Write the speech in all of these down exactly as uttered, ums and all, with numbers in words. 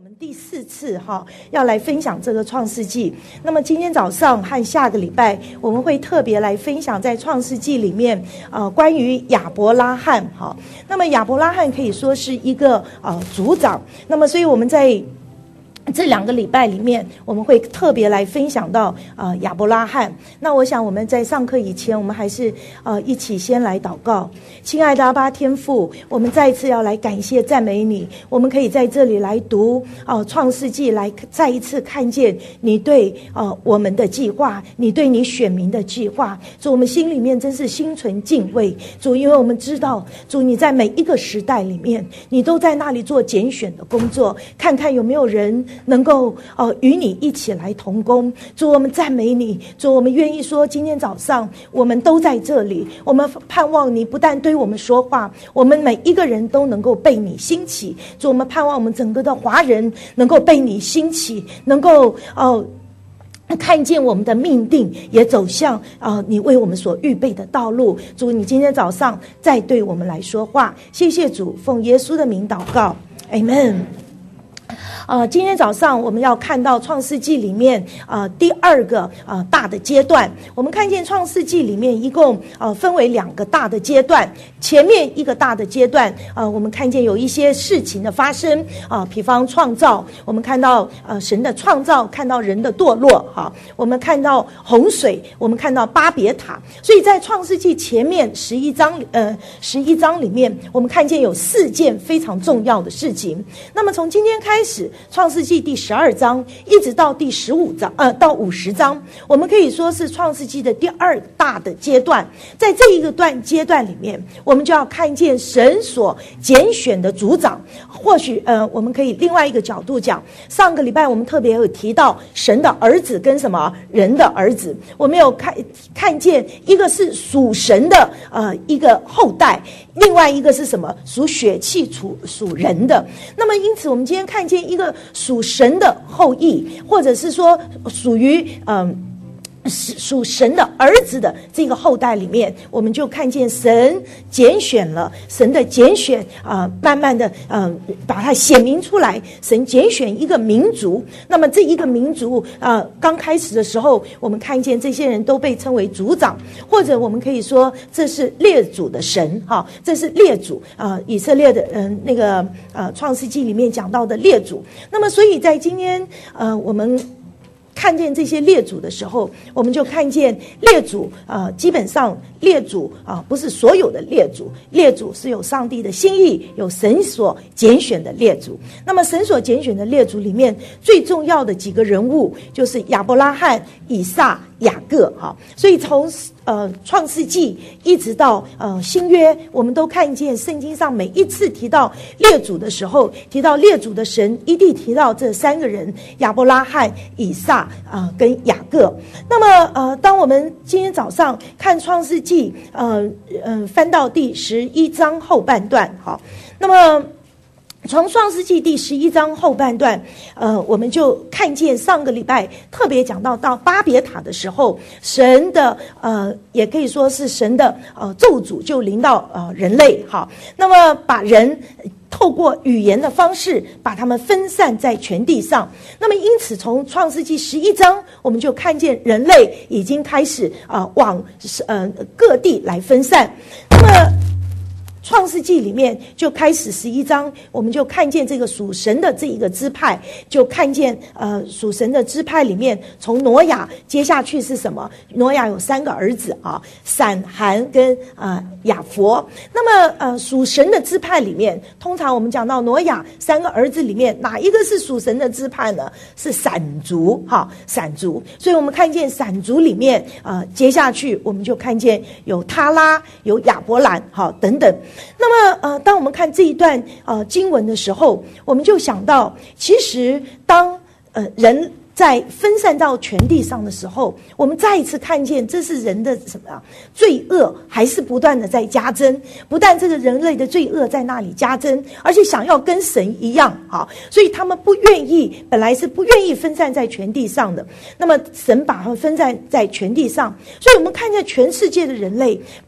们第四次哈要来分享这个创世纪。那么今天早上和下个礼拜，我们会特别来分享在创世纪里面呃关于亚伯拉罕哈。那么亚伯拉罕可以说是一个呃族长，那么所以我们在这两个礼拜里面，我们会特别来分享到呃亚伯拉罕。那我想我们在上课以前，我们还是呃一起先来祷告。亲爱的阿爸天父，我们再一次要来感谢赞美你，我们可以在这里来读呃创世纪，来再一次看见你对呃我们的计划，你对你选民的计划。主，我们心里面真是心存敬畏。主，因为我们知道主你在每一个时代里面，你都在那里做拣选的工作，看看有没有人能够呃与你一起来同工。主，我们赞美你。主，我们愿意说今天早上我们都在这里，我们盼望你不但对我们说话，我们每一个人都能够被你兴起。主，我们盼望我们整个的华人能够被你兴起，能够呃看见我们的命定也走向呃你为我们所预备的道路。主，你今天早上再对我们来说话。谢谢主，奉耶稣的名祷告， Amen。呃，今天早上我们要看到创世纪里面呃第二个呃大的阶段。我们看见创世纪里面一共呃分为两个大的阶段。前面一个大的阶段，呃，我们看见有一些事情的发生啊、呃，比方创造，我们看到呃神的创造，看到人的堕落，哈，我们看到洪水，我们看到巴别塔。所以在创世纪前面十一章，呃，十一章里面，我们看见有四件非常重要的事情。那么从今天开始，创世纪第十二章一直到第十五章，呃，到五十章，我们可以说是创世纪的第二大的阶段。在这一个段阶段里面，我们就要看见神所拣选的族长。或许呃，我们可以另外一个角度讲，上个礼拜我们特别有提到神的儿子跟什么人的儿子，我们有看看见一个是属神的呃一个后代，另外一个是什么？属血气属属人的。那么因此我们今天看见一个属神的后裔，或者是说属于嗯。呃属神的儿子的这个后代里面，我们就看见神拣选了，神的拣选啊、呃，慢慢的呃把它显明出来。神拣选一个民族，那么这一个民族啊、呃，刚开始的时候，我们看见这些人都被称为族长，或者我们可以说这是列祖的神，哈，这是列祖啊、呃，以色列的嗯、呃、那个呃创世纪里面讲到的列祖。那么所以在今天呃我们看见这些列祖的时候，我们就看见列祖啊、呃，基本上列祖啊、呃，不是所有的列祖，列祖是有上帝的心意，有神所拣选的列祖。那么神所拣选的列祖里面，最重要的几个人物就是亚伯拉罕、以撒、雅各，哈。所以从呃创世纪一直到呃新约，我们都看见圣经上每一次提到列祖的时候，提到列祖的神，一定提到这三个人：亚伯拉罕、以撒啊、呃、跟雅各。那么呃，当我们今天早上看创世纪，呃呃翻到第十一章后半段，好，那么从创世纪第十一章后半段，呃，我们就看见上个礼拜特别讲到到巴别塔的时候，神的呃，也可以说是神的呃咒诅就临到呃人类，好，那么把人透过语言的方式把他们分散在全地上。那么因此从创世纪十一章，我们就看见人类已经开始啊、呃、往呃各地来分散。那么创世纪里面就开始十一章，我们就看见这个属神的这一个支派，就看见呃属神的支派里面，从挪亚接下去是什么？挪亚有三个儿子啊，闪、含跟呃雅弗。那么呃属神的支派里面，通常我们讲到挪亚三个儿子里面，哪一个是属神的支派呢？是闪族，哈，闪族。所以我们看见闪族里面呃接下去我们就看见有他拉，有亚伯兰，哈，等等。那么呃当我们看这一段呃经文的时候，我们就想到，其实当呃人在分散到全地上的时候，我们再一次看见这是人的什么啊？罪恶还是不断的在加增。不但这个人类的罪恶在那里加增，而且想要跟神一样啊，所以他们不愿意，本来是不愿意分散在全地上的。那么神把他们分散在全地上，所以我们看见全世界的人类被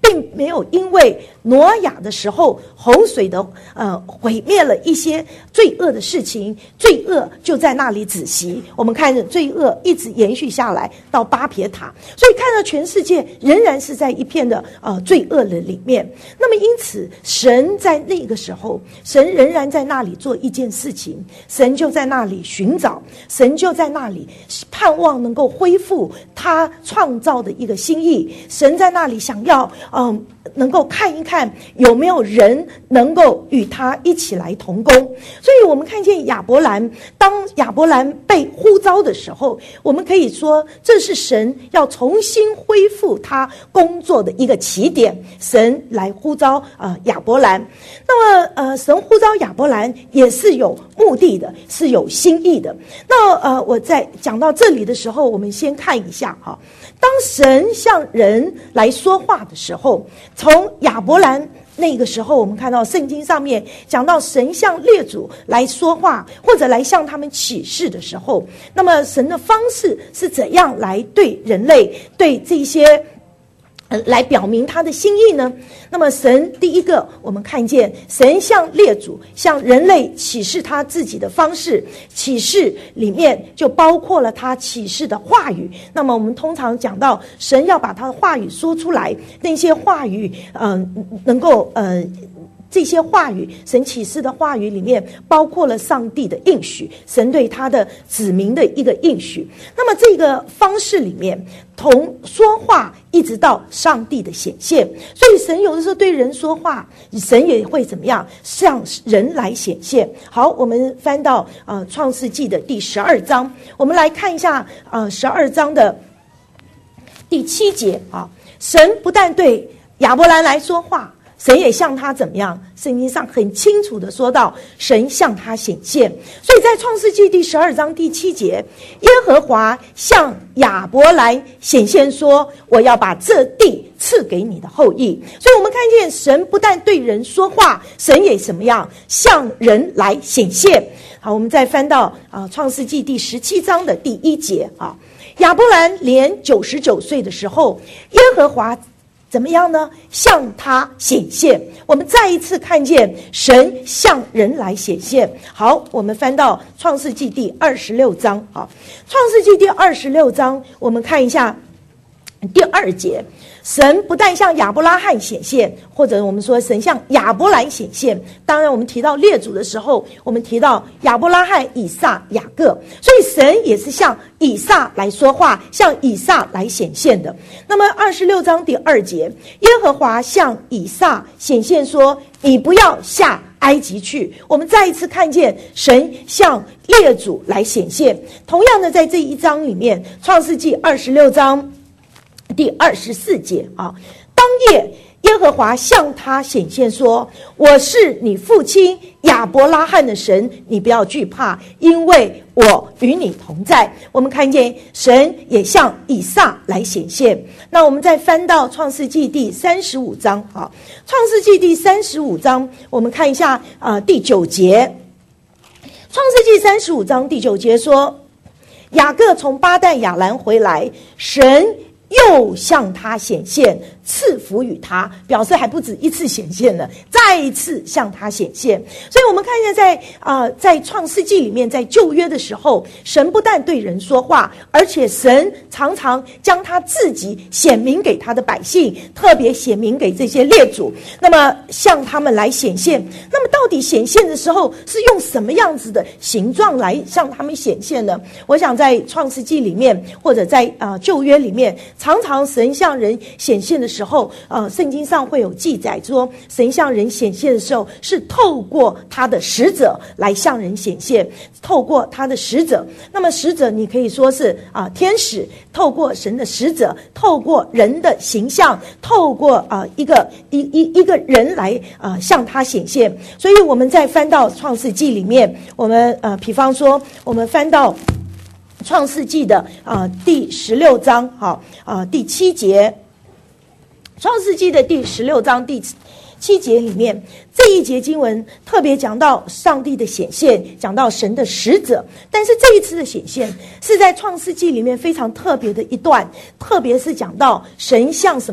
并没有因为挪亚的时候洪水的呃毁灭了一些罪恶的事情，罪恶就在那里止息。我们看着罪恶一直延续下来到巴别塔，所以看到全世界仍然是在一片的呃罪恶的里面。那么因此神在那个时候，神仍然在那里做一件事情，神就在那里寻找，神就在那里盼望能够恢复他创造的一个心意，神在那里想要嗯能够看一看有没有人能够与他一起来同工。所以我们看见亚伯兰，当亚伯兰被呼召的时候，我们可以说这是神要重新恢复他工作的一个起点，神来呼召呃亚伯兰。那么呃神呼召亚伯兰也是有目的的，是有心意的。那呃我在讲到这里的时候，我们先看一下哈，当神向人来说话的时候，从亚伯兰那个时候，我们看到圣经上面讲到神向列祖来说话，或者来向他们启示的时候，那么神的方式是怎样来对人类，对这些呃来表明他的心意呢？那么神第一个，我们看见神向列祖向人类启示他自己的方式，启示里面就包括了他启示的话语。那么我们通常讲到神要把他的话语说出来，那些话语呃能够呃这些话语，神启示的话语里面包括了上帝的应许，神对他的子民的一个应许。那么这个方式里面，从说话一直到上帝的显现，所以神有的时候对人说话，神也会怎么样向人来显现。好，我们翻到呃创世纪的第十二章，我们来看一下呃十二章的第七节啊，神不但对亚伯兰来说话，神也向他怎么样？圣经上很清楚的说到，神向他显现。所以在创世纪第十二章第七节，耶和华向亚伯兰显现说，我要把这地赐给你的后裔。所以我们看见神不但对人说话，神也怎么样向人来显现。好，我们再翻到啊创世纪第十七章的第一节啊，亚伯兰年九十九岁的时候，耶和华怎么样呢？向他显现。我们再一次看见神向人来显现。好，我们翻到创世纪第二十六章啊，创世纪第二十六章，我们看一下第二节。神不但向亚伯拉罕显现，或者我们说神向亚伯兰显现。当然我们提到列祖的时候，我们提到亚伯拉罕、以撒、雅各，所以神也是向以撒来说话，向以撒来显现的。那么二十六章第二节，耶和华向以撒显现说，你不要下埃及去。我们再一次看见神向列祖来显现。同样的，在这一章里面，创世纪二十六章第二十四节啊，当夜耶和华向他显现说，我是你父亲亚伯拉罕的神，你不要惧怕，因为我与你同在。我们看见神也向以撒来显现。那我们再翻到创世纪第三十五章啊，创世纪第三十五章，我们看一下啊、呃、第九节。创世纪三十五章第九节说，雅各从巴旦亚兰回来，神又向他显现，赐福与他，表示还不止一次显现了，再一次向他显现。所以我们看见在啊、呃，在创世纪里面，在旧约的时候，神不但对人说话，而且神常常将他自己显明给他的百姓，特别显明给这些列祖，那么向他们来显现。那么到底显现的时候是用什么样子的形状来向他们显现呢？我想在创世纪里面，或者在啊、呃、旧约里面，常常神向人显现的时候，呃，圣经上会有记载说，神向人显现的时候是透过他的使者来向人显现，透过他的使者。那么使者你可以说是啊、呃、天使，透过神的使者，透过人的形象，透过啊、呃、一个一一一个人来啊、呃、向他显现。所以我们再翻到创世纪里面，我们呃比方说我们翻到创世纪的啊、呃、第十六章，好啊、呃、第七节，创世纪的第十六章第七节里面，这一节经文特别讲到上帝的显现，讲到神的使者。但是这一次的显现是在创世纪里面非常特别的一段，特别是讲到神向什么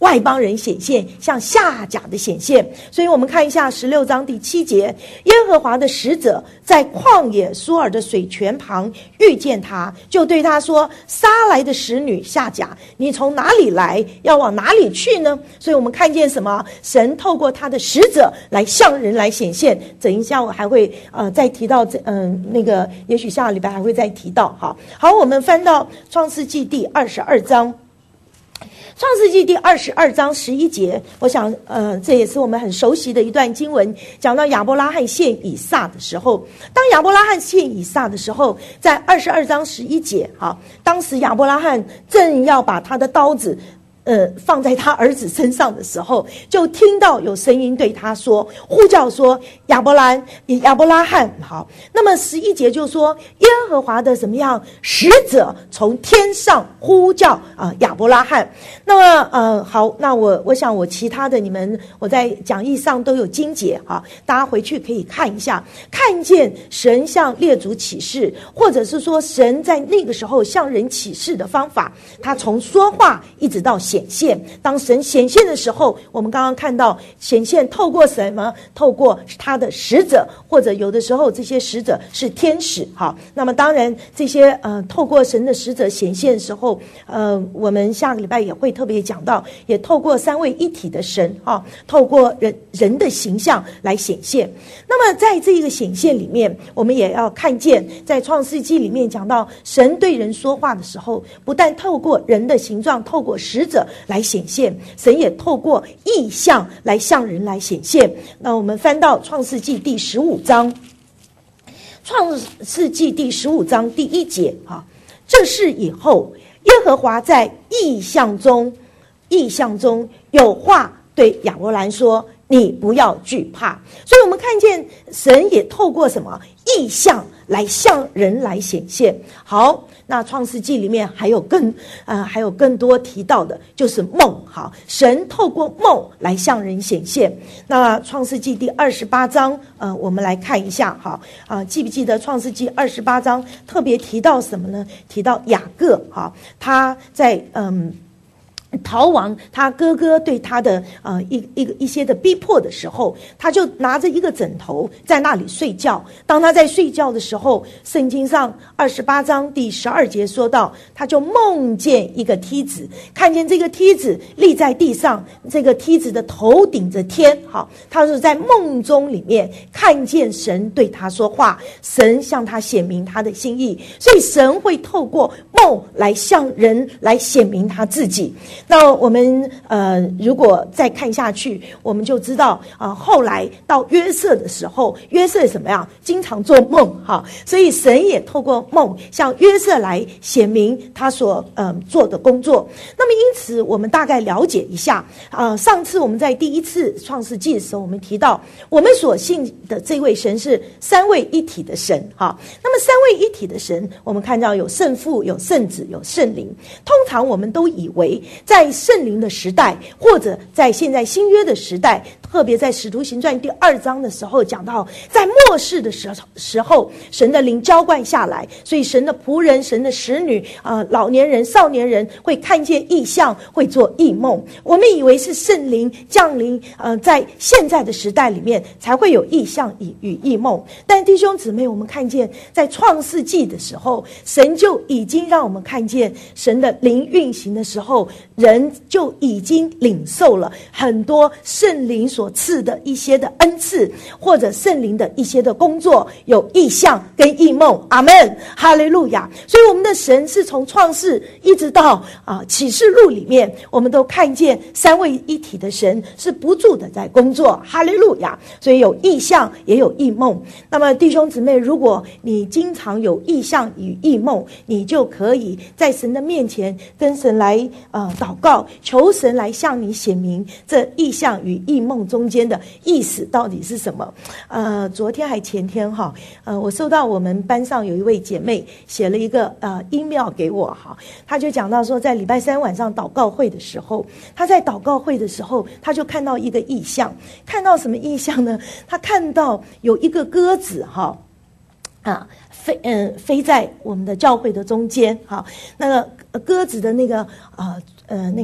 外邦人显现，向夏甲的显现。所以我们看一下十六章第七节，耶和华的使者在旷野苏尔的水泉旁遇见他，就对他说，撒来的使女夏甲，你从哪里来，要往哪里去呢？所以我们看见什么？神透过他的使者来向人来显现。等一下我还会呃再提到这嗯、呃、那个也许下个礼拜还会再提到。好好，我们翻到创世纪第二十二章。创世纪第二十二章十一节，我想呃这也是我们很熟悉的一段经文，讲到亚伯拉罕献以撒的时候，当亚伯拉罕献以撒的时候，在二十二章十一节，好，当时亚伯拉罕正要把他的刀子呃，放在他儿子身上的时候，就听到有声音对他说，呼叫说，亚伯兰亚伯拉罕。好，那么十一节就说，耶和华的怎么样使者从天上呼叫啊、呃、亚伯拉罕。那么呃好，那我我想我其他的你们我在讲义上都有经节哈，大家回去可以看一下，看见神向列祖启示，或者是说神在那个时候向人启示的方法，他从说话一直到显现。当神显现的时候，我们刚刚看到显现透过什么？透过他的使者，或者有的时候这些使者是天使。好，那么当然这些呃透过神的使者显现的时候，呃我们下个礼拜也会特别讲到，也透过三位一体的神啊，透过人人的形象来显现。那么在这个显现里面，我们也要看见，在创世纪里面讲到神对人说话的时候，不但透过人的形状，透过使者来显现，神也透过异象来向人来显现。那我们翻到创世纪第十五章，创世纪第十五章第一节啊，这事以后，耶和华在异象中，异象中有话对亚伯兰说，你不要惧怕。所以我们看见神也透过什么异象来向人来显现。好，那创世纪里面还有更呃还有更多提到的就是梦。好，神透过梦来向人显现。那创世纪第二十八章呃我们来看一下。好啊、呃，记不记得创世纪二十八章特别提到什么呢？提到雅各。好，他在嗯逃亡他哥哥对他的呃一一个一些的逼迫的时候，他就拿着一个枕头在那里睡觉。当他在睡觉的时候，圣经上二十八章第十二节说到，他就梦见一个梯子，看见这个梯子立在地上，这个梯子的头顶着天。好，他是在梦中里面看见神对他说话，神向他显明他的心意。所以神会透过梦来向人来显明他自己。那我们呃，如果再看下去，我们就知道啊、呃，后来到约瑟的时候，约瑟什么样？经常做梦哈，所以神也透过梦向约瑟来显明他所呃做的工作。那么因此，我们大概了解一下啊、呃。上次我们在第一次创世纪的时候，我们提到我们所信的这位神是三位一体的神哈。那么三位一体的神，我们看到有圣父、有圣子、有圣灵。通常我们都以为在圣灵的时代，或者在现在新约的时代，特别在使徒行传第二章的时候讲到，在末世的时候时候神的灵浇灌下来，所以神的仆人、神的使女啊、呃、老年人、少年人会看见异象，会做异梦。我们以为是圣灵降临呃在现在的时代里面才会有异象与与异梦，但弟兄姊妹，我们看见在创世纪的时候，神就已经让我们看见神的灵运行的时候，人就已经领受了很多圣灵所赐的一些的恩赐，或者圣灵的一些的工作，有异象跟异梦。阿们，哈利路亚。所以我们的神是从创世一直到啊启示录里面，我们都看见三位一体的神是不住的在工作。哈利路亚。所以有异象也有异梦。那么弟兄姊妹，如果你经常有异象与异梦，你就可以在神的面前跟神来呃祷告，求神来向你显明这异象与异梦中间的意思到底是什么。呃，昨天还前天哈，呃，我收到我们班上有一位姐妹写了一个呃 email 给我哈，她就讲到说，在礼拜三晚上祷告会的时候，她在祷告会的时候，她就看到一个异象。看到什么异象呢？她看到有一个鸽子哈啊飞嗯、呃、飞在我们的教会的中间哈，那个鸽子的那个啊 呃, 呃那个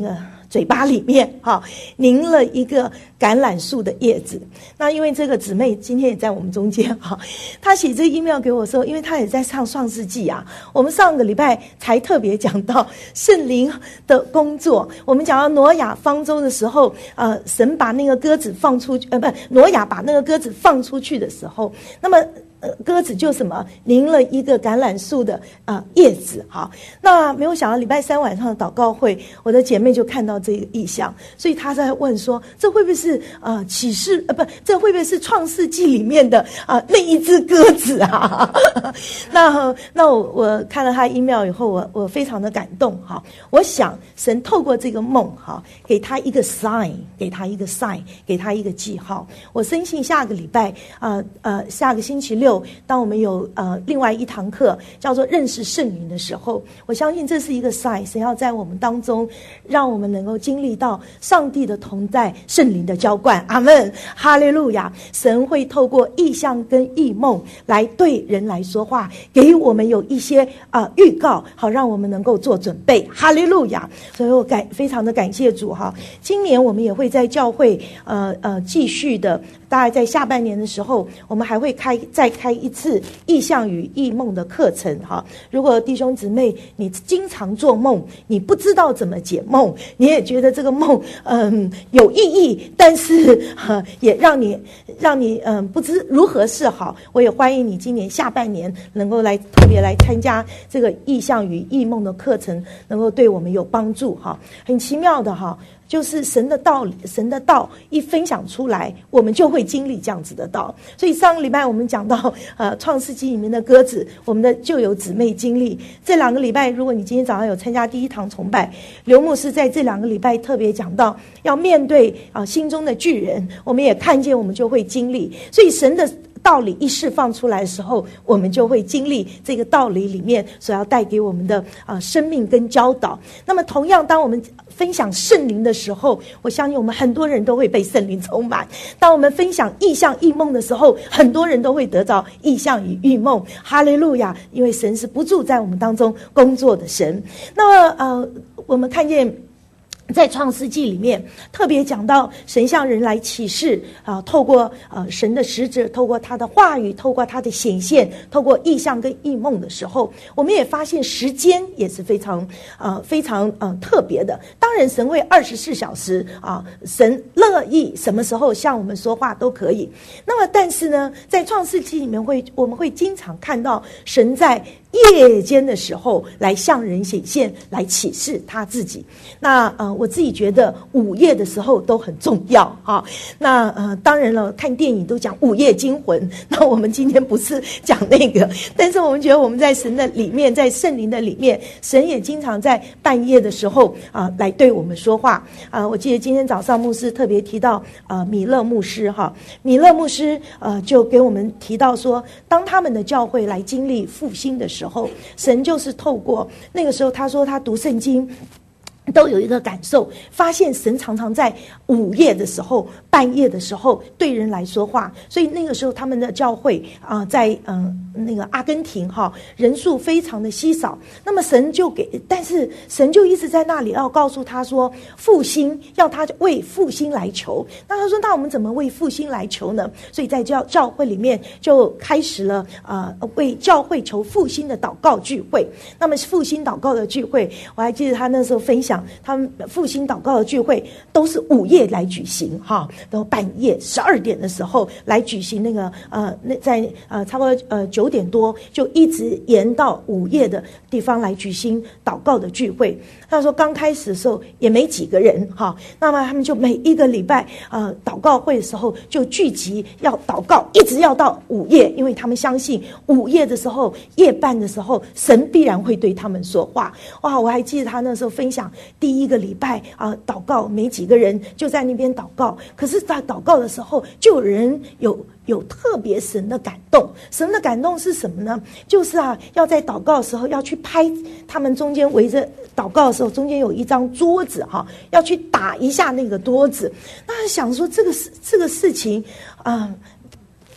嘴巴里面哈拧了一个橄榄树的叶子。那因为这个姊妹今天也在我们中间哈，她写这个 email 给我说，因为她也在上创世纪啊，我们上个礼拜才特别讲到圣灵的工作，我们讲到挪亚方舟的时候，呃，神把那个鸽子放出去，呃，不，挪亚把那个鸽子放出去的时候，那么。呃，鸽子就什么拧了一个橄榄树的呃叶子，好，那没有想到礼拜三晚上的祷告会，我的姐妹就看到这个意象，所以她在问说，这会不会是呃启示呃不，这会不会是创世纪里面的啊、呃、那一只鸽子啊？那那我我看了她 email 以后，我我非常的感动哈，我想神透过这个梦哈，给她一个 sign， 给她一个 sign， 给她一个记号。我深信下个礼拜呃呃下个星期六。当我们有呃另外一堂课叫做认识圣灵的时候，我相信这是一个 sign， 神要在我们当中让我们能够经历到上帝的同在，圣灵的浇灌。阿们，哈利路亚！神会透过异象跟异梦来对人来说话，给我们有一些啊、呃、预告，好让我们能够做准备。哈利路亚！所以我感非常的感谢主哈。今年我们也会在教会呃呃继续的，大概在下半年的时候，我们还会开再开一次异象与异梦的课程哈。如果弟兄姊妹你经常做梦，你不知道怎么解梦，你也觉得这个梦嗯有意义，但是、呃、也让你让你嗯不知如何是好，我也欢迎你今年下半年能够来特别来参加这个异象与异梦的课程，能够对我们有帮助哈。很奇妙的哈，就是神的道理，神的道一分享出来，我们就会经历这样子的道。所以上个礼拜我们讲到呃创世纪里面的鸽子，我们的就有姊妹经历。这两个礼拜，如果你今天早上有参加第一堂崇拜，刘牧师在这两个礼拜特别讲到要面对啊、呃、心中的巨人，我们也看见，我们就会经历。所以神的道理一释放出来的时候，我们就会经历这个道理里面所要带给我们的啊、呃、生命跟教导。那么同样，当我们分享圣灵的时候，我相信我们很多人都会被圣灵充满。当我们分享异象异梦的时候，很多人都会得到异象与异梦。哈利路亚！因为神是不住在我们当中工作的神。那么呃，我们看见在创世纪里面特别讲到神向人来启示啊，透过呃神的使者，透过他的话语，透过他的显现，透过异象跟异梦的时候，我们也发现时间也是非常呃非常呃特别的。当然神会二十四小时啊，神乐意什么时候向我们说话都可以。那么但是呢，在创世纪里面会我们会经常看到神在夜间的时候来向人显现，来启示他自己。那呃我自己觉得午夜的时候都很重要啊。那呃当然了，看电影都讲午夜惊魂，那我们今天不是讲那个，但是我们觉得我们在神的里面，在圣灵的里面，神也经常在半夜的时候啊、呃、来对我们说话啊、呃。我记得今天早上牧师特别提到啊、呃、米勒牧师哈，米勒牧师呃就给我们提到说，当他们的教会来经历复兴的时候时候，神就是透过那个时候，他说他读圣经都有一个感受，发现神常常在午夜的时候、半夜的时候对人来说话。所以那个时候他们的教会啊、呃，在嗯、呃、那个阿根廷哈，人数非常的稀少。那么神就给，但是神就一直在那里要告诉他说，复兴，要他为复兴来求。那他说，那我们怎么为复兴来求呢？所以在教教会里面就开始了啊、呃，为教会求复兴的祷告聚会。那么复兴祷告的聚会，我还记得他那时候分享。他们复兴祷告的聚会都是午夜来举行哈，然后半夜十二点的时候来举行那个呃那在呃差不多呃九点多就一直延到午夜的地方来举行祷告的聚会。他说刚开始的时候也没几个人哈，那么他们就每一个礼拜呃祷告会的时候就聚集要祷告，一直要到午夜，因为他们相信午夜的时候、夜半的时候，神必然会对他们说话。哇，我还记得他那时候分享。第一个礼拜啊、呃，祷告没几个人就在那边祷告，可是在祷告的时候，就有人有有特别神的感动。神的感动是什么呢？就是啊，要在祷告的时候要去拍他们中间围着祷告的时候，中间有一张桌子哈，要去打一下那个桌子。那想说这个事这个事情啊。呃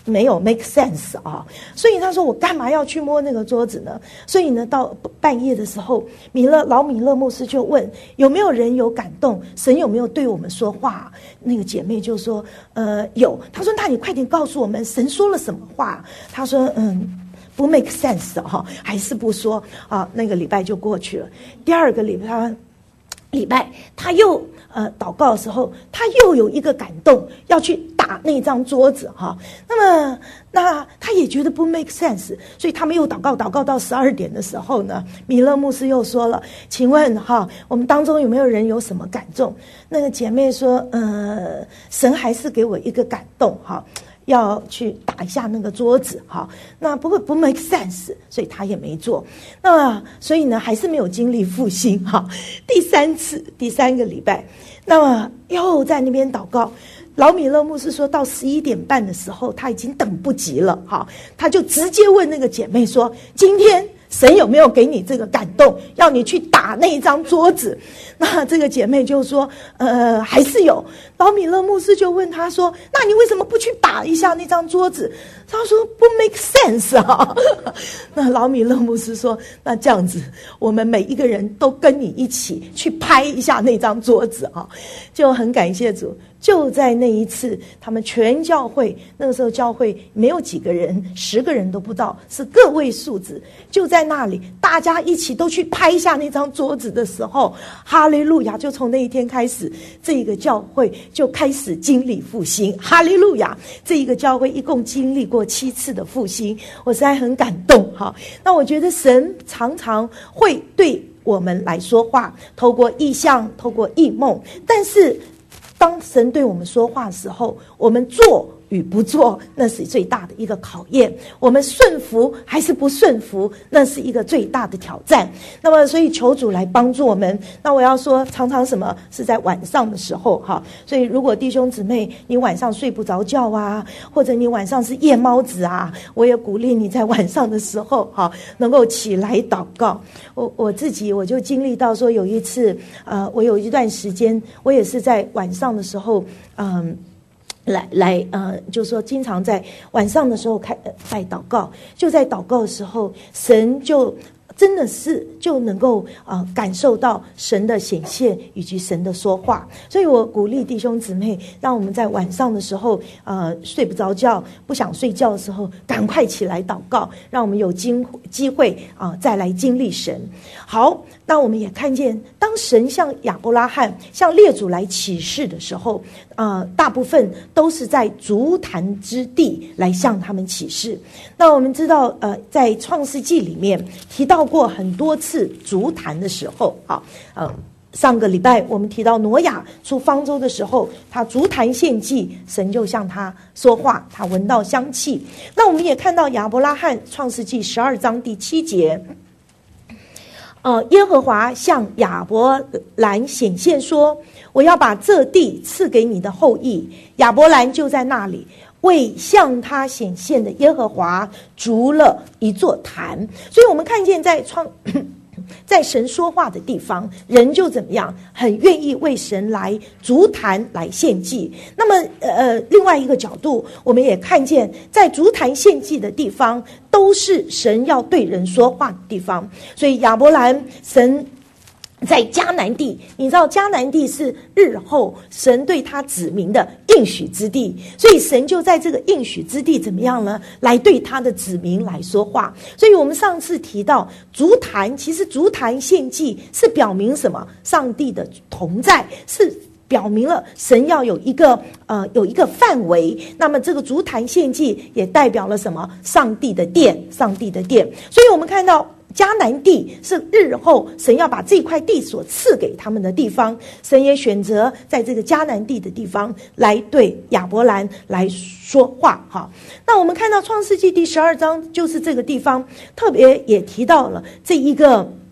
没有 make sense 啊，所以他说我干嘛要去摸那个桌子呢？所以呢，到半夜的时候，米勒老米勒牧师就问有没有人有感动，神有没有对我们说话？那个姐妹就说呃有，他说那你快点告诉我们神说了什么话？他说嗯不 make sense 哈、哦，还是不说啊。那个礼拜就过去了，第二个礼拜礼拜他又呃祷告的时候，他又有一个感动，要去打那张桌子哈。那么那他也觉得不 make sense， 所以他们又祷告祷告到十二点的时候呢，米勒牧师又说了，请问哈，我们当中有没有人有什么感动？那个姐妹说，呃，神还是给我一个感动哈。要去打一下那个桌子哈，那不会不 make sense， 所以他也没做。那所以呢，还是没有经历复兴哈。第三次第三个礼拜，那么又在那边祷告。老米勒牧师说到十一点半的时候，他已经等不及了哈，他就直接问那个姐妹说：“今天神有没有给你这个感动，要你去打那一张桌子？”那这个姐妹就说：“呃，还是有。”老米勒牧师就问他说：“那你为什么不去打一下那张桌子？”他说：“不 make sense 啊。”那老米勒牧师说：“那这样子，我们每一个人都跟你一起去拍一下那张桌子啊！”就很感谢主。就在那一次，他们全教会，那个时候教会没有几个人，十个人都不到，是个位数字。就在那里，大家一起都去拍下那张桌子的时候，哈利路亚！就从那一天开始，这个教会就开始经历复兴。哈利路亚！这一个教会一共经历过七次的复兴，我实在很感动哈。那我觉得神常常会对我们来说话，透过异象，透过异梦，但是当神对我们说话的时候，我们做与不做，那是最大的一个考验。我们顺服还是不顺服，那是一个最大的挑战。那么所以求主来帮助我们。那我要说常常什么是在晚上的时候哈，所以如果弟兄姊妹你晚上睡不着觉啊，或者你晚上是夜猫子啊，我也鼓励你在晚上的时候哈能够起来祷告。我我自己我就经历到说有一次呃我有一段时间我也是在晚上的时候嗯来来呃，就是说经常在晚上的时候开在祷告，就在祷告的时候，神就真的是就能够呃感受到神的显现以及神的说话。所以我鼓励弟兄姊妹，让我们在晚上的时候呃睡不着觉不想睡觉的时候，赶快起来祷告，让我们有机机会啊、呃、再来经历神。好，那我们也看见当神向亚伯拉罕向列祖来启示的时候，呃大部分都是在足坛之地来向他们启示。那我们知道呃在创世纪里面提到过很多次足坛的时候啊，呃上个礼拜我们提到挪亚出方舟的时候，他足坛献祭，神就向他说话，他闻到香气。那我们也看到亚伯拉罕创世纪十二章第七节，呃，耶和华向亚伯兰显现说，我要把这地赐给你的后裔。亚伯兰就在那里为向他显现的耶和华筑了一座坛。所以我们看见在创在神说话的地方，人就怎么样，很愿意为神来筑坛来献祭。那么呃，另外一个角度，我们也看见在筑坛献祭的地方，都是神要对人说话的地方。所以亚伯兰神在迦南地，你知道迦南地是日后神对他子民的应许之地，所以神就在这个应许之地怎么样呢，来对他的子民来说话。所以我们上次提到足坛，其实足坛献祭是表明什么？上帝的同在，是表明了神要有一个呃有一个范围。那么这个足坛献祭也代表了什么？上帝的殿，上帝的殿。所以我们看到迦南地是日后神要把这块地所赐给他们的地方，神也选择在这个迦南地的地方来对亚伯兰来说话哈。那我们看到创世纪第十二章，就是这个地方特别也提到了这一个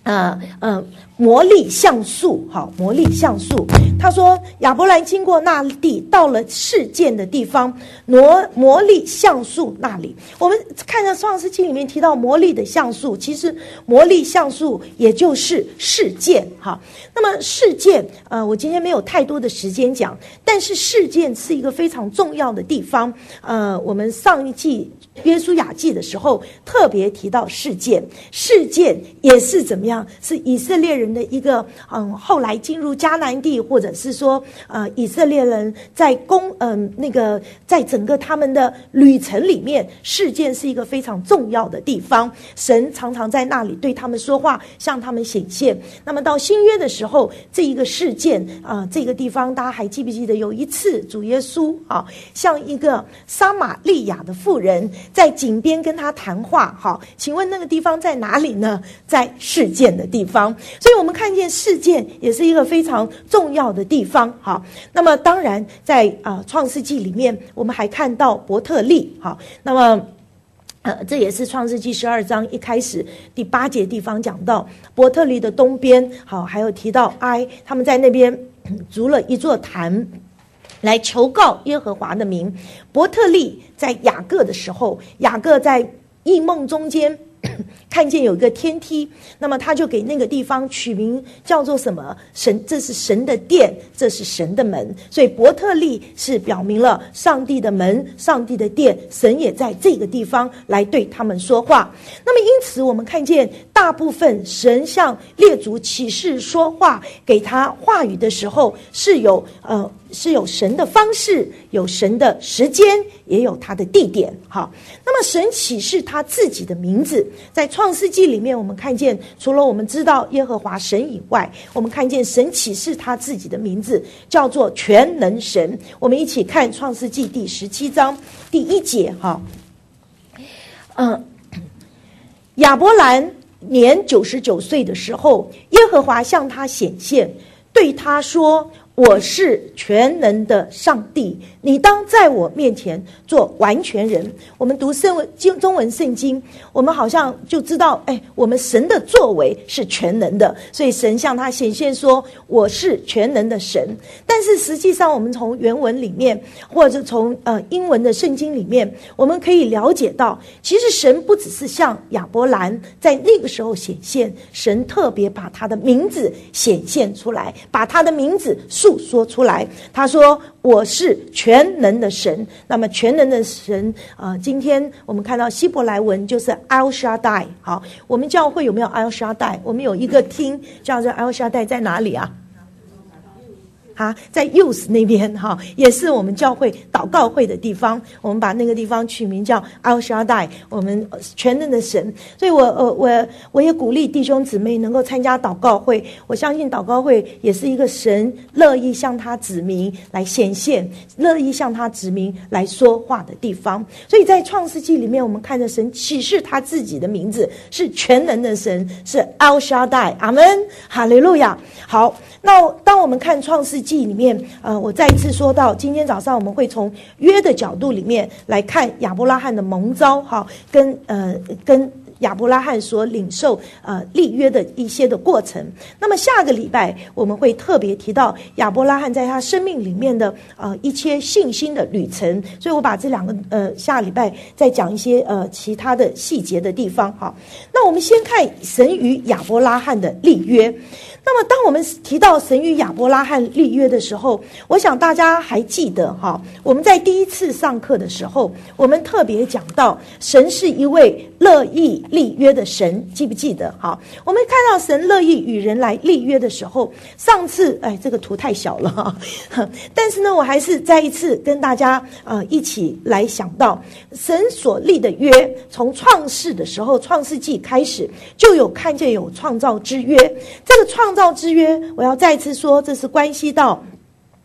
呃呃，魔力像素，好，魔力像素。他说亚伯兰经过那地，到了示剑的地方，魔魔力像素那里。我们看到创世纪里面提到魔力的像素，其实魔力像素也就是示剑，哈。那么示剑，呃，我今天没有太多的时间讲，但是示剑是一个非常重要的地方。呃，我们上一季约书亚记的时候特别提到示剑，示剑也是怎么样？是以色列人的一个嗯，后来进入迦南地，或者是说呃，以色列人在攻嗯、呃、那个在整个他们的旅程里面，示剑是一个非常重要的地方。神常常在那里对他们说话，向他们显现。那么到新约的时候，这一个示剑啊、呃，这个地方大家还记不记得？有一次主耶稣啊，像一个撒玛利亚的妇人在井边跟他谈话。好，请问那个地方在哪里呢？在示剑的地方。所以我们看见示剑也是一个非常重要的地方。好，那么当然在啊、呃、创世纪里面，我们还看到伯特利。好，那么呃，这也是创世纪十二章一开始第八节地方讲到伯特利的东边。好，还有提到哀，他们在那边筑了一座坛来求告耶和华的名。伯特利在雅各的时候，雅各在异梦中间看见有一个天梯，那么他就给那个地方取名叫做什么？神，这是神的殿，这是神的门。所以伯特利是表明了上帝的门，上帝的殿，神也在这个地方来对他们说话。那么因此我们看见大部分神向列祖启示说话，给他话语的时候，是有呃是有神的方式，有神的时间，也有他的地点。好，那么神启示他自己的名字，在创世纪里面，我们看见除了我们知道耶和华神以外，我们看见神启示他自己的名字叫做全能神。我们一起看创世纪第十七章第一节。哈，嗯，亚伯兰年九十九岁的时候，耶和华向他显现，对他说，我是全能的上帝，你当在我面前做完全人。我们读圣文中文圣经，我们好像就知道，哎，我们神的作为是全能的，所以神向他显现说，我是全能的神。但是实际上我们从原文里面，或者从呃英文的圣经里面，我们可以了解到，其实神不只是向亚伯兰在那个时候显现，神特别把他的名字显现出来，把他的名字述说出来。他说，我是全能的神。那么全能的神呃，今天我们看到希伯来文就是 El Shaddai。 好，我们教会有没有 El Shaddai？ 我们有一个厅叫做 El Shaddai， 在哪里啊？啊，在 Youth 那边哈，也是我们教会祷告会的地方。我们把那个地方取名叫 El Shaddai， 我们全能的神。所以我呃我我也鼓励弟兄姊妹能够参加祷告会。我相信祷告会也是一个神乐意向他指明来显现，乐意向他指明来说话的地方。所以在创世纪里面，我们看着神启示他自己的名字是全能的神，是 El Shaddai。 阿们，哈利路亚。好，那当我们看创世纪里面，呃，我再一次说到，今天早上我们会从约的角度里面来看亚伯拉罕的蒙召，哈，跟呃跟亚伯拉罕所领受呃立约的一些的过程。那么下个礼拜我们会特别提到亚伯拉罕在他生命里面的呃一些信心的旅程，所以我把这两个呃下礼拜再讲一些呃其他的细节的地方。好，那我们先看神与亚伯拉罕的立约。那么当我们提到神与亚伯拉罕立约的时候，我想大家还记得哈，我们在第一次上课的时候，我们特别讲到神是一位乐意立约的神，记不记得？好，我们看到神乐意与人来立约的时候，上次哎这个图太小了哈，但是呢我还是再一次跟大家呃一起来想到神所立的约，从创世的时候，创世纪开始就有看见有创造之约。这个创造之约，我要再次说，这是关系到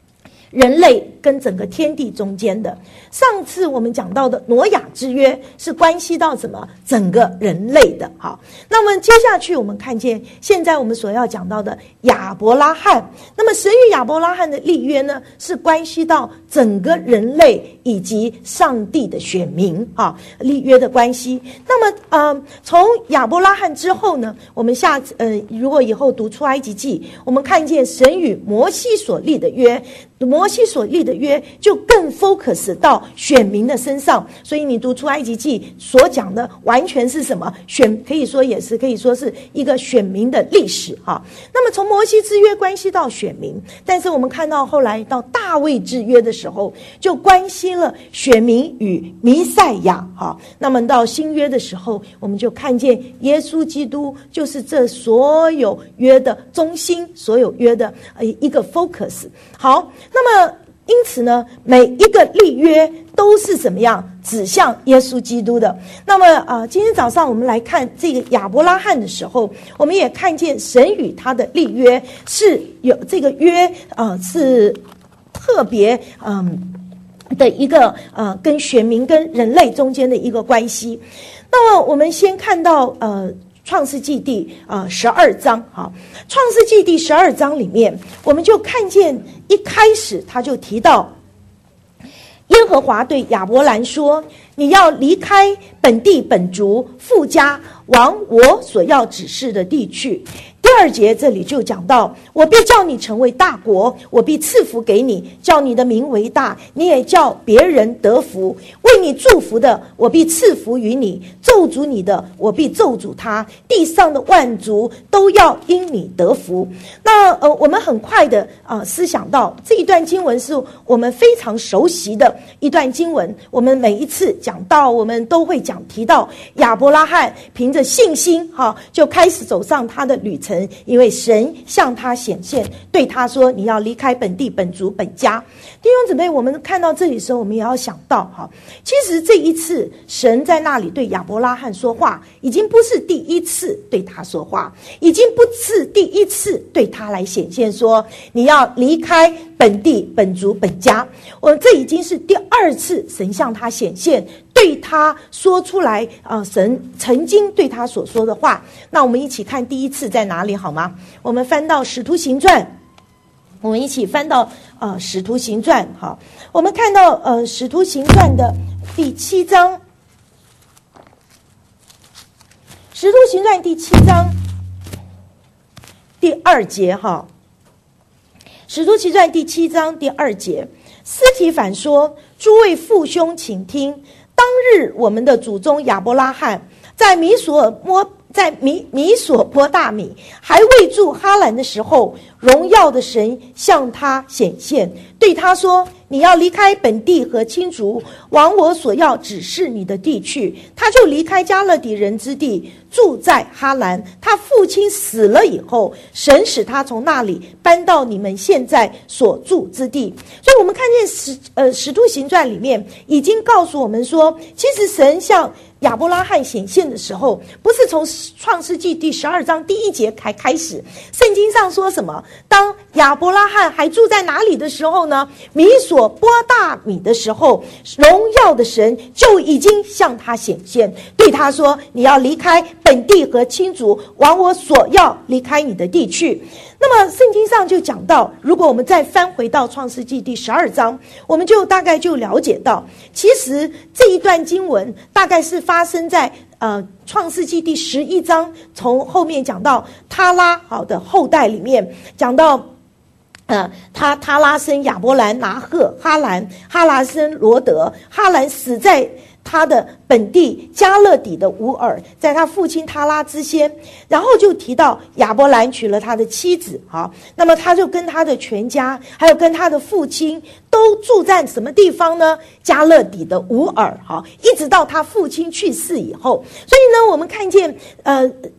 人类跟整个天地中间的。上次我们讲到的挪亚之约是关系到什么？整个人类的。好，那么接下去我们看见现在我们所要讲到的亚伯拉罕，那么神与亚伯拉罕的立约呢，是关系到整个人类以及上帝的选民啊，立约的关系。那么呃，从亚伯拉罕之后呢，我们下呃，如果以后读出埃及记，我们看见神与摩西所立的约，摩西所立的约就更 focus 到选民的身上，所以你读出埃及记所讲的完全是什么？选可以说也是可以说是一个选民的历史哈。那么从摩西之约关系到选民，但是我们看到后来到大卫之约的时候，就关系了选民与弥赛亚哈。那么到新约的时候，我们就看见耶稣基督就是这所有约的中心，所有约的呃一个 focus。好，那么因此呢，每一个立约都是怎么样指向耶稣基督的。那么呃，今天早上我们来看这个亚伯拉罕的时候，我们也看见神与他的立约是有这个约呃是特别嗯、呃、的一个呃跟选民跟人类中间的一个关系。那么我们先看到呃创世纪第呃十二章哈，创世纪第十二章里面，我们就看见一开始他就提到，耶和华对亚伯兰说：“你要离开本地本族父家，往我所要指示的地去。”第二节这里就讲到，我必叫你成为大国，我必赐福给你，叫你的名为大，你也叫别人得福。为你祝福的，我必赐福于你；咒诅你的，我必咒诅他。地上的万族都要因你得福。那呃，我们很快的啊、呃、思想到这一段经文是我们非常熟悉的一段经文。我们每一次讲到，我们都会讲提到亚伯拉罕凭着信心哈、啊，就开始走上他的旅程。因为神向他显现，对他说：“你要离开本地、本族、本家。”弟兄姊妹，我们看到这里的时候，我们也要想到哈，其实这一次神在那里对亚伯拉罕说话，已经不是第一次对他说话，已经不是第一次对他来显现说：“你要离开本地、本族、本家。”我这已经是第二次神向他显现，对他说出来啊、呃，神曾经对他所说的话。那我们一起看第一次在哪里好吗？我们翻到《使徒行传》，我们一起翻到呃《使徒行传》好，我们看到呃《使徒行传》的第七章，《使徒行传》第七章第二节哈，《使徒行传》第七章第二节，司提反说：“诸位父兄，请听。当日我们的祖宗亚伯拉罕在米所摸在米米所波大米还未住哈兰的时候，荣耀的神向他显现，对他说：你要离开本地和亲族，往我所要指示你的地去。他就离开迦勒底人之地，住在哈兰。他父亲死了以后，神使他从那里搬到你们现在所住之地。所以我们看见使呃使徒行传里面已经告诉我们说，其实神向亚伯拉罕显现的时候，不是从创世纪第十二章第一节开开始。圣经上说什么？当亚伯拉罕还住在哪里的时候呢？米所波大米的时候，荣耀的神就已经向他显现，对他说：你要离开本地和亲族，往我所要离开你的地去。那么圣经上就讲到，如果我们再翻回到创世纪第十二章，我们就大概就了解到，其实这一段经文大概是发生在呃创世纪第十一章，从后面讲到他拉好的后代里面，讲到呃，他他拉生亚伯兰、拿赫、哈兰，哈兰生罗德，哈兰死在他的本地加勒底的乌尔，在他父亲他拉之先。然后就提到亚伯兰娶了他的妻子，好，那么他就跟他的全家，还有跟他的父亲都住在什么地方呢？加勒底的乌尔，好，一直到他父亲去世以后。所以呢，我们看见呃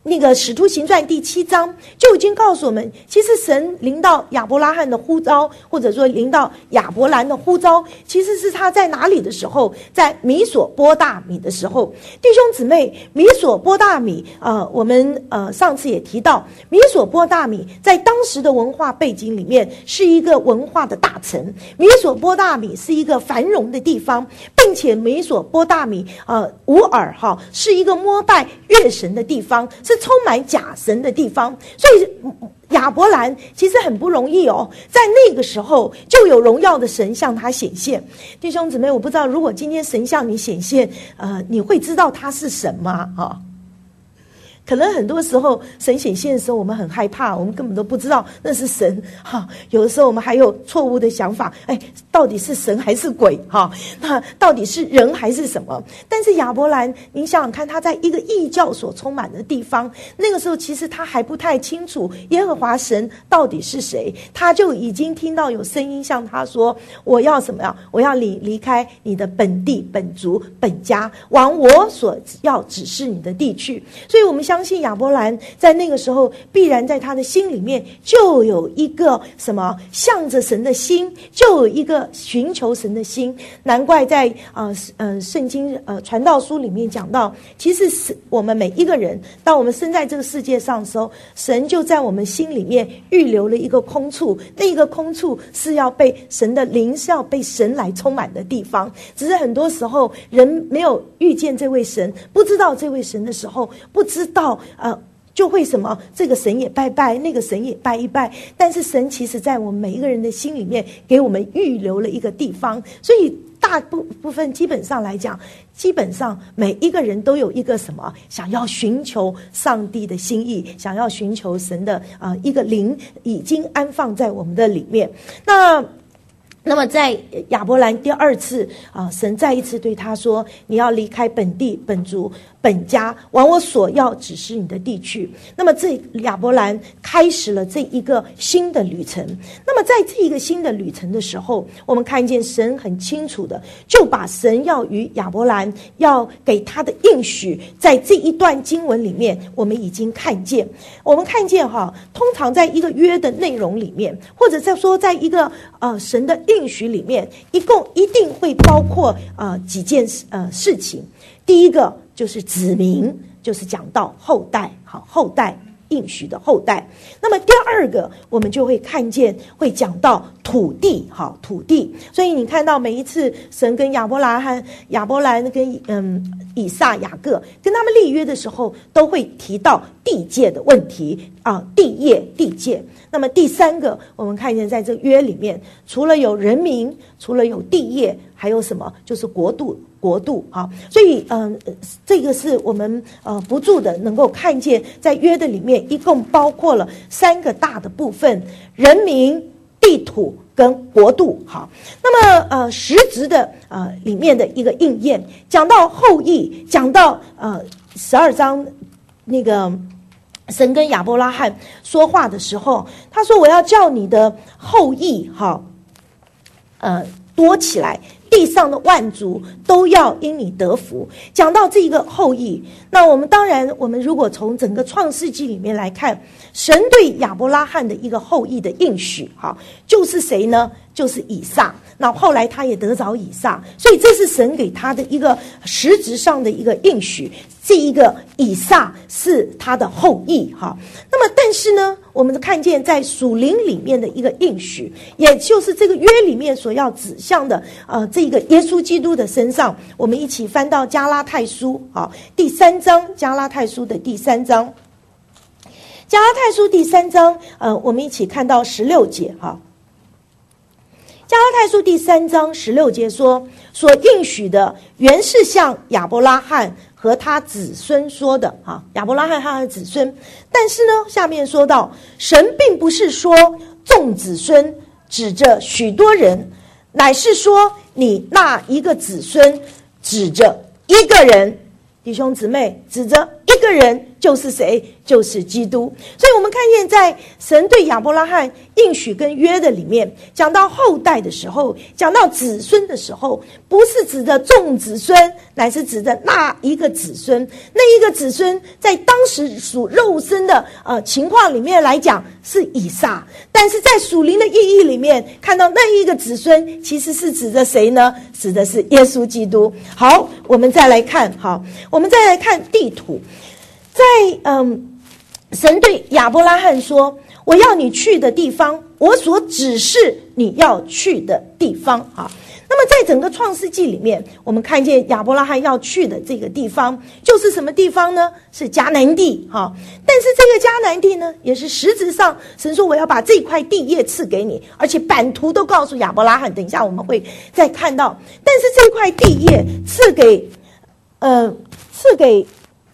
那个使徒行传第七章就已经告诉我们，其实神临到亚伯拉罕的呼召，或者说临到亚伯兰的呼召，其实是他在哪里的时候，在米索波大米的时候。弟兄姊妹，米索波大米呃，我们呃上次也提到，米索波大米在当时的文化背景里面是一个文化的大城，米索波大米是一个繁荣的地方，并且米索波大米呃乌尔哈是一个膜拜月神的地方，是充满假神的地方，所以亚伯兰其实很不容易哦，在那个时候就有荣耀的神向他显现。弟兄姊妹，我不知道如果今天神向你显现，呃，你会知道他是神吗？哈、哦。可能很多时候神显现的时候我们很害怕，我们根本都不知道那是神哈。有的时候我们还有错误的想法，哎，到底是神还是鬼哈？那到底是人还是什么？但是亚伯兰，您想想看，他在一个异教所充满的地方，那个时候其实他还不太清楚耶和华神到底是谁，他就已经听到有声音向他说，我要什么呀？我要离离开你的本地本族本家，往我所要指示你的地去。所以我们相信亚伯兰在那个时候必然在他的心里面就有一个什么向着神的心，就有一个寻求神的心。难怪在呃呃圣经呃传道书里面讲到，其实是我们每一个人当我们生在这个世界上的时候，神就在我们心里面预留了一个空处，那一个空处是要被神的灵，是要被神来充满的地方。只是很多时候人没有遇见这位神，不知道这位神的时候，不知道呃，就会什么这个神也拜拜，那个神也拜一拜。但是神其实在我们每一个人的心里面给我们预留了一个地方，所以大部部分基本上来讲，基本上每一个人都有一个什么想要寻求上帝的心意，想要寻求神的啊、呃、一个灵已经安放在我们的里面。那那么在亚伯兰第二次啊，神再一次对他说，你要离开本地本族本家，往我所要指示你的地去。那么这亚伯兰开始了这一个新的旅程。那么在这一个新的旅程的时候，我们看见神很清楚的就把神要与亚伯兰要给他的应许，在这一段经文里面我们已经看见。我们看见哈，通常在一个约的内容里面，或者在说在一个呃神的应许里面，一共一定会包括呃几件呃事情。第一个就是子民，就是讲到后代，好，后代应许的后代。那么第二个我们就会看见会讲到土地，好，土地。所以你看到每一次神跟亚伯拉罕亚伯兰跟嗯以撒雅各跟他们立约的时候，都会提到地界的问题啊，地业地界。那么第三个我们看见在这约里面，除了有人民，除了有地业，还有什么？就是国度国度啊。所以嗯、呃，这个是我们呃不住的能够看见，在约的里面一共包括了三个大的部分：人民、地土跟国度。好，那么呃实质的呃里面的一个应验，讲到后裔，讲到呃十二章那个神跟亚伯拉罕说话的时候，他说我要叫你的后裔哈呃多起来，地上的万族都要因你得福。讲到这个后裔，那我们当然我们如果从整个创世纪里面来看，神对亚伯拉罕的一个后裔的应许哈，就是谁呢？就是以撒。那后来他也得着以撒，所以这是神给他的一个实质上的一个应许，这一个以撒是他的后裔哈。那么但是呢，我们看见在属灵里面的一个应许，也就是这个约里面所要指向的呃这个耶稣基督的身上。我们一起翻到加拉太书啊第三章，加拉太书的第三章，加拉太书第三章呃我们一起看到十六节哈。加拉太书第三章十六节说，所应许的原是向亚伯拉罕和他子孙说的啊，亚伯拉罕和他的子孙。但是呢，下面说到，神并不是说众子孙指着许多人，乃是说你那一个子孙指着一个人。弟兄姊妹，指着一个人就是谁？就是基督。所以我们看见在神对亚伯拉罕应许跟约的里面，讲到后代的时候，讲到子孙的时候，不是指着众子孙，乃是指着那一个子孙。那一个子孙在当时属肉身的呃情况里面来讲是以撒，但是在属灵的意义里面，看到那一个子孙其实是指着谁呢？指的是耶稣基督。好，我们再来看，好，我们再来看地图，在嗯。神对亚伯拉罕说，我要你去的地方，我所指示你要去的地方啊。那么在整个创世纪里面，我们看见亚伯拉罕要去的这个地方就是什么地方呢？是迦南地哈。但是这个迦南地呢，也是实质上神说我要把这块地业赐给你，而且版图都告诉亚伯拉罕，等一下我们会再看到。但是这块地业赐给呃赐给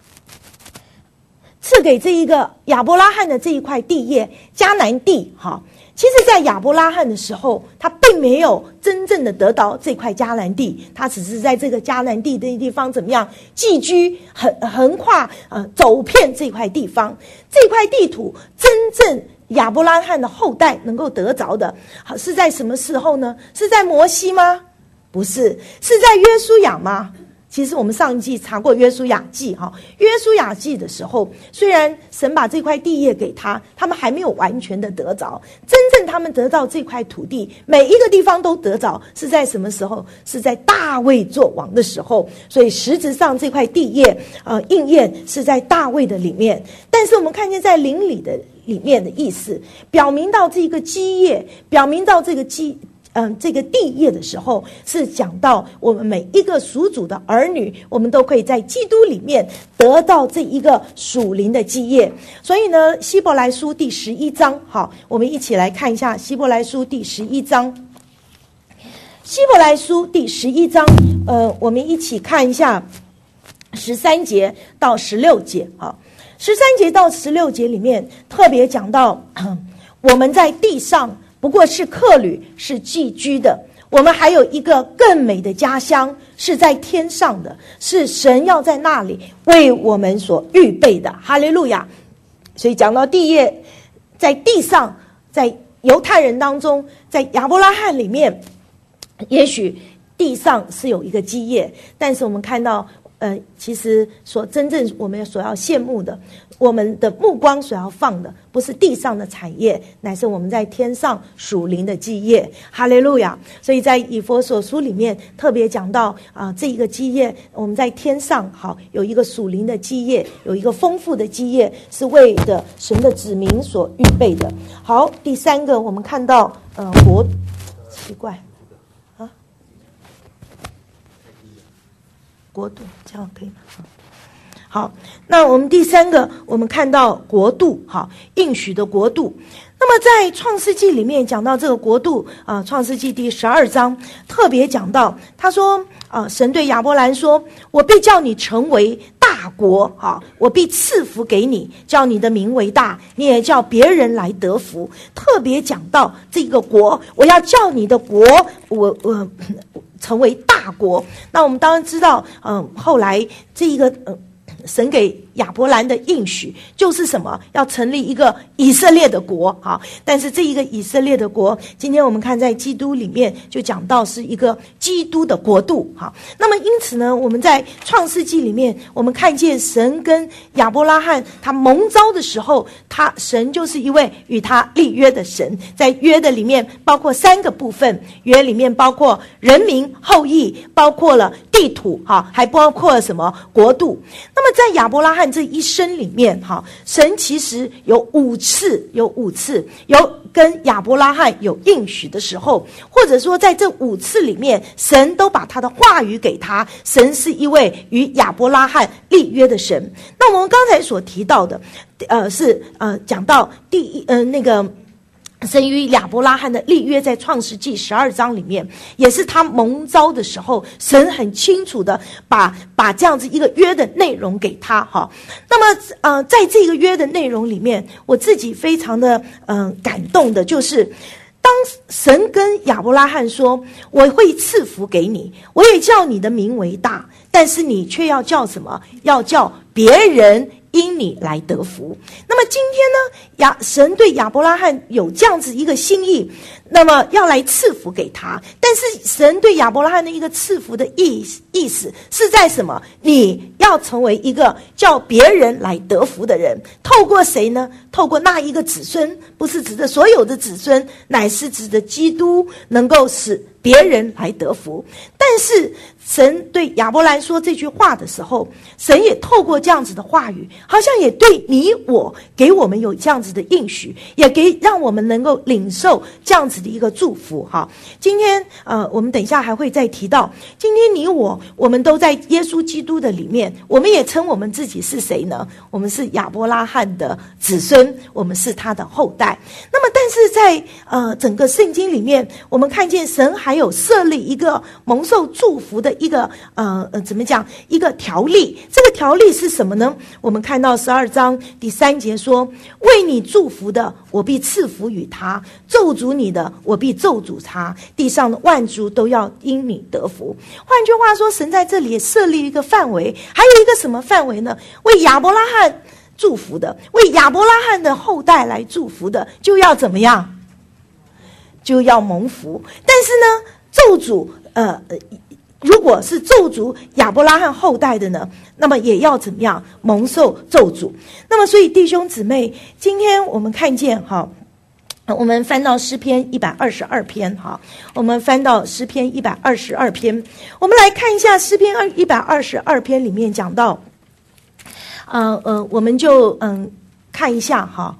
赐给这一个亚伯拉罕的这一块地业迦南地哈，其实在亚伯拉罕的时候，他并没有真正的得到这块迦南地，他只是在这个迦南地的地方怎么样寄居，横横跨呃走遍这块地方。这块地图真正亚伯拉罕的后代能够得着的，是在什么时候呢？是在摩西吗？不是，是在约书亚吗？其实我们上一季查过约书亚记哈，约书亚记的时候，虽然神把这块地业给他，他们还没有完全的得着，真正他们得到这块土地，每一个地方都得着，是在什么时候？是在大卫做王的时候。所以实质上这块地业呃应验是在大卫的里面，但是我们看见在灵里的里面的意思，表明到这个基业，表明到这个基嗯，这个地业的时候，是讲到我们每一个属主的儿女，我们都可以在基督里面得到这一个属灵的基业。所以呢，希伯来书第十一章，好，我们一起来看一下希伯来书第十一章。希伯来书第十一章，呃，我们一起看一下十三节到十六节。好，十三节到十六节里面特别讲到，我们在地上不过是客旅，是寄居的。我们还有一个更美的家乡，是在天上的，是神要在那里为我们所预备的。哈利路亚！所以讲到地业，在地上，在犹太人当中，在亚伯拉罕里面，也许地上是有一个基业，但是我们看到呃，其实所真正我们所要羡慕的，我们的目光所要放的，不是地上的产业，乃是我们在天上属灵的基业。哈利路亚！所以在以弗所书里面特别讲到啊、呃，这一个基业，我们在天上好有一个属灵的基业，有一个丰富的基业，是为的神的子民所预备的。好，第三个我们看到呃国，奇怪。国度，这样可以吗？好，那我们第三个，我们看到国度，好，应许的国度。那么在创世纪里面讲到这个国度啊、呃，创世纪第十二章特别讲到，他说啊、呃，神对亚伯兰说：“我必叫你成为大国，啊，我必赐福给你，叫你的名为大，你也叫别人来得福。”特别讲到这个国，我要叫你的国，我我。成为大国。那我们当然知道，嗯，后来这一个嗯，神给亚伯兰的应许就是什么？要成立一个以色列的国，哈。但是这一个以色列的国，今天我们看在基督里面就讲到是一个基督的国度，哈。那么因此呢，我们在创世纪里面，我们看见神跟亚伯拉罕他蒙召的时候，他神就是一位与他立约的神。在约的里面包括三个部分，约里面包括人民、后裔，包括了地土，哈，还包括了什么国度。那么在亚伯拉罕这一生里面，哈，神其实有五次，有五次有跟亚伯拉罕有应许的时候，或者说在这五次里面，神都把他的话语给他。神是一位与亚伯拉罕立约的神。那我们刚才所提到的，呃，是呃讲到第一，呃那个。神与亚伯拉罕的立约在创世纪十二章里面，也是他蒙召的时候，神很清楚的把把这样子一个约的内容给他哈。那么呃，在这个约的内容里面，我自己非常的嗯、呃、感动的就是，当神跟亚伯拉罕说：“我会赐福给你，我也叫你的名为大，但是你却要叫什么？要叫别人因你来得福。那么今天呢，亚神对亚伯拉罕有这样子一个心意，那么要来赐福给他。但是神对亚伯拉罕的一个赐福的意意思是在什么？你要成为一个叫别人来得福的人。透过谁呢？透过那一个子孙，不是指的所有的子孙，乃是指的基督能够使别人来得福。但是神对亚伯兰说这句话的时候，神也透过这样子的话语，好像也对你我给我们有这样子的应许，也给让我们能够领受这样子的一个祝福哈。今天呃，我们等一下还会再提到，今天你我我们都在耶稣基督的里面，我们也称我们自己是谁呢？我们是亚伯拉罕的子孙，我们是他的后代。那么但是在呃整个圣经里面，我们看见神还有设立一个蒙受祝福的一个呃呃怎么讲一个条例。这个条例是什么呢？我们看到十二章第三节说，为你祝福的我必赐福与他，咒诅你的我必咒诅他，地上的万族都要因你得福。换句话说，神在这里也设立一个范围，还有一个什么范围呢？为亚伯拉罕祝福的，为亚伯拉罕的后代来祝福的，就要怎么样？就要蒙福。但是呢，咒诅呃如果是咒诅亚伯拉罕后代的呢，那么也要怎么样？蒙受咒诅。那么所以弟兄姊妹，今天我们看见哈，我们翻到诗篇一百二十二篇哈，我们翻到诗篇一百二十二篇，我们来看一下诗篇一百二十二篇里面讲到，呃呃，我们就嗯看一下哈，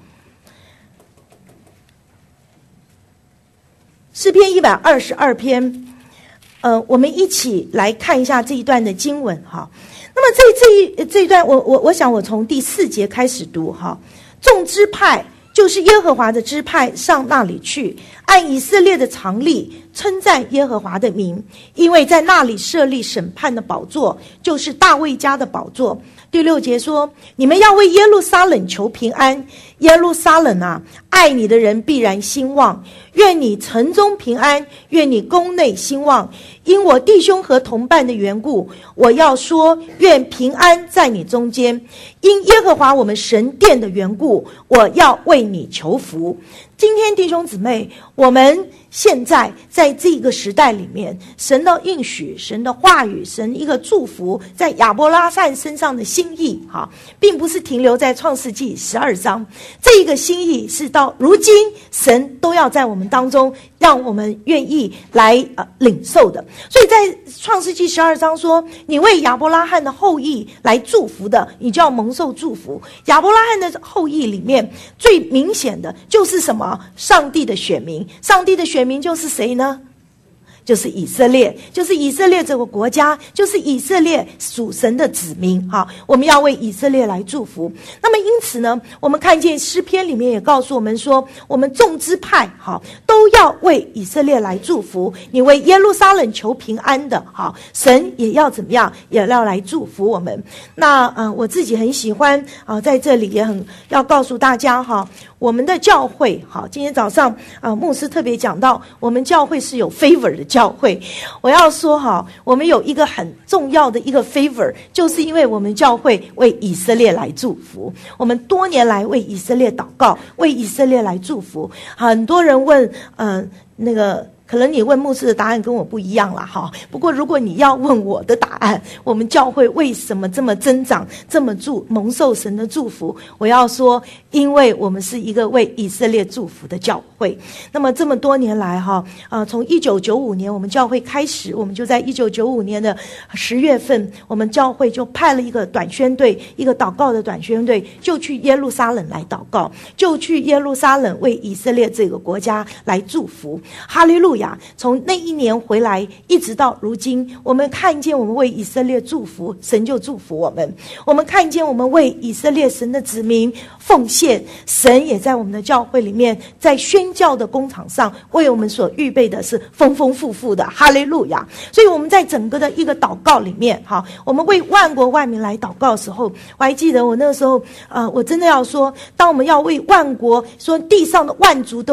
诗篇一百二十二篇。呃，我们一起来看一下这一段的经文哈。那么这这一这一段，我我我想我从第四节开始读哈。众支派就是耶和华的支派上那里去，按以色列的常例称赞耶和华的名，因为在那里设立审判的宝座，就是大卫家的宝座。第六节说，你们要为耶路撒冷求平安，耶路撒冷啊，爱你的人必然兴旺，愿你城中平安，愿你宫内兴旺。因我弟兄和同伴的缘故，我要说，愿平安在你中间。因耶和华我们神殿的缘故，我要为你求福。今天弟兄姊妹，我们现在在这个时代里面，神的应许，神的话语，神一个祝福在亚伯拉罕身上的心意哈，并不是停留在创世纪十二章，这一个心意是到如今神都要在我们当中让我们愿意来呃领受的。所以在创世纪十二章说，你为亚伯拉罕的后裔来祝福的，你就要蒙受祝福。亚伯拉罕的后裔里面最明显的就是什么？上帝的选民。上帝的选民就是谁呢？就是以色列，就是以色列这个国家，就是以色列属神的子民哈。我们要为以色列来祝福。那么因此呢，我们看见诗篇里面也告诉我们说，我们众支派哈都要为以色列来祝福。你为耶路撒冷求平安的哈，神也要怎么样？也要来祝福我们。那呃，我自己很喜欢啊、呃，在这里也很要告诉大家哈，我们的教会哈，今天早上啊、呃，牧师特别讲到，我们教会是有 favor 的教会。我要说哈，我们有一个很重要的一个 favor， 就是因为我们教会为以色列来祝福。我们多年来为以色列祷告，为以色列来祝福。很多人问，嗯、呃，那个。可能你问牧师的答案跟我不一样啦哈。不过如果你要问我的答案，我们教会为什么这么增长，这么祝蒙受神的祝福，我要说，因为我们是一个为以色列祝福的教会。那么这么多年来哈，呃，从一九九五年我们教会开始，我们就在一九九五年的十月份，我们教会就派了一个短宣队，一个祷告的短宣队，就去耶路撒冷来祷告，就去耶路撒冷为以色列这个国家来祝福。哈利路亚！从那一年回来一直到如今，我们看见我们为以色列祝福，神就祝福我们。我们看见我们为以色列神的子民奉献，神也在我们的教会里面，在宣教的工场上为我们所预备的是丰丰富富的。哈利路亚！所以我们在整个的一个祷告里面哈，我们为万国万民来祷告的时候，我还记得我那个时候呃，我真的要说，当我们要为万国说地上的万族都要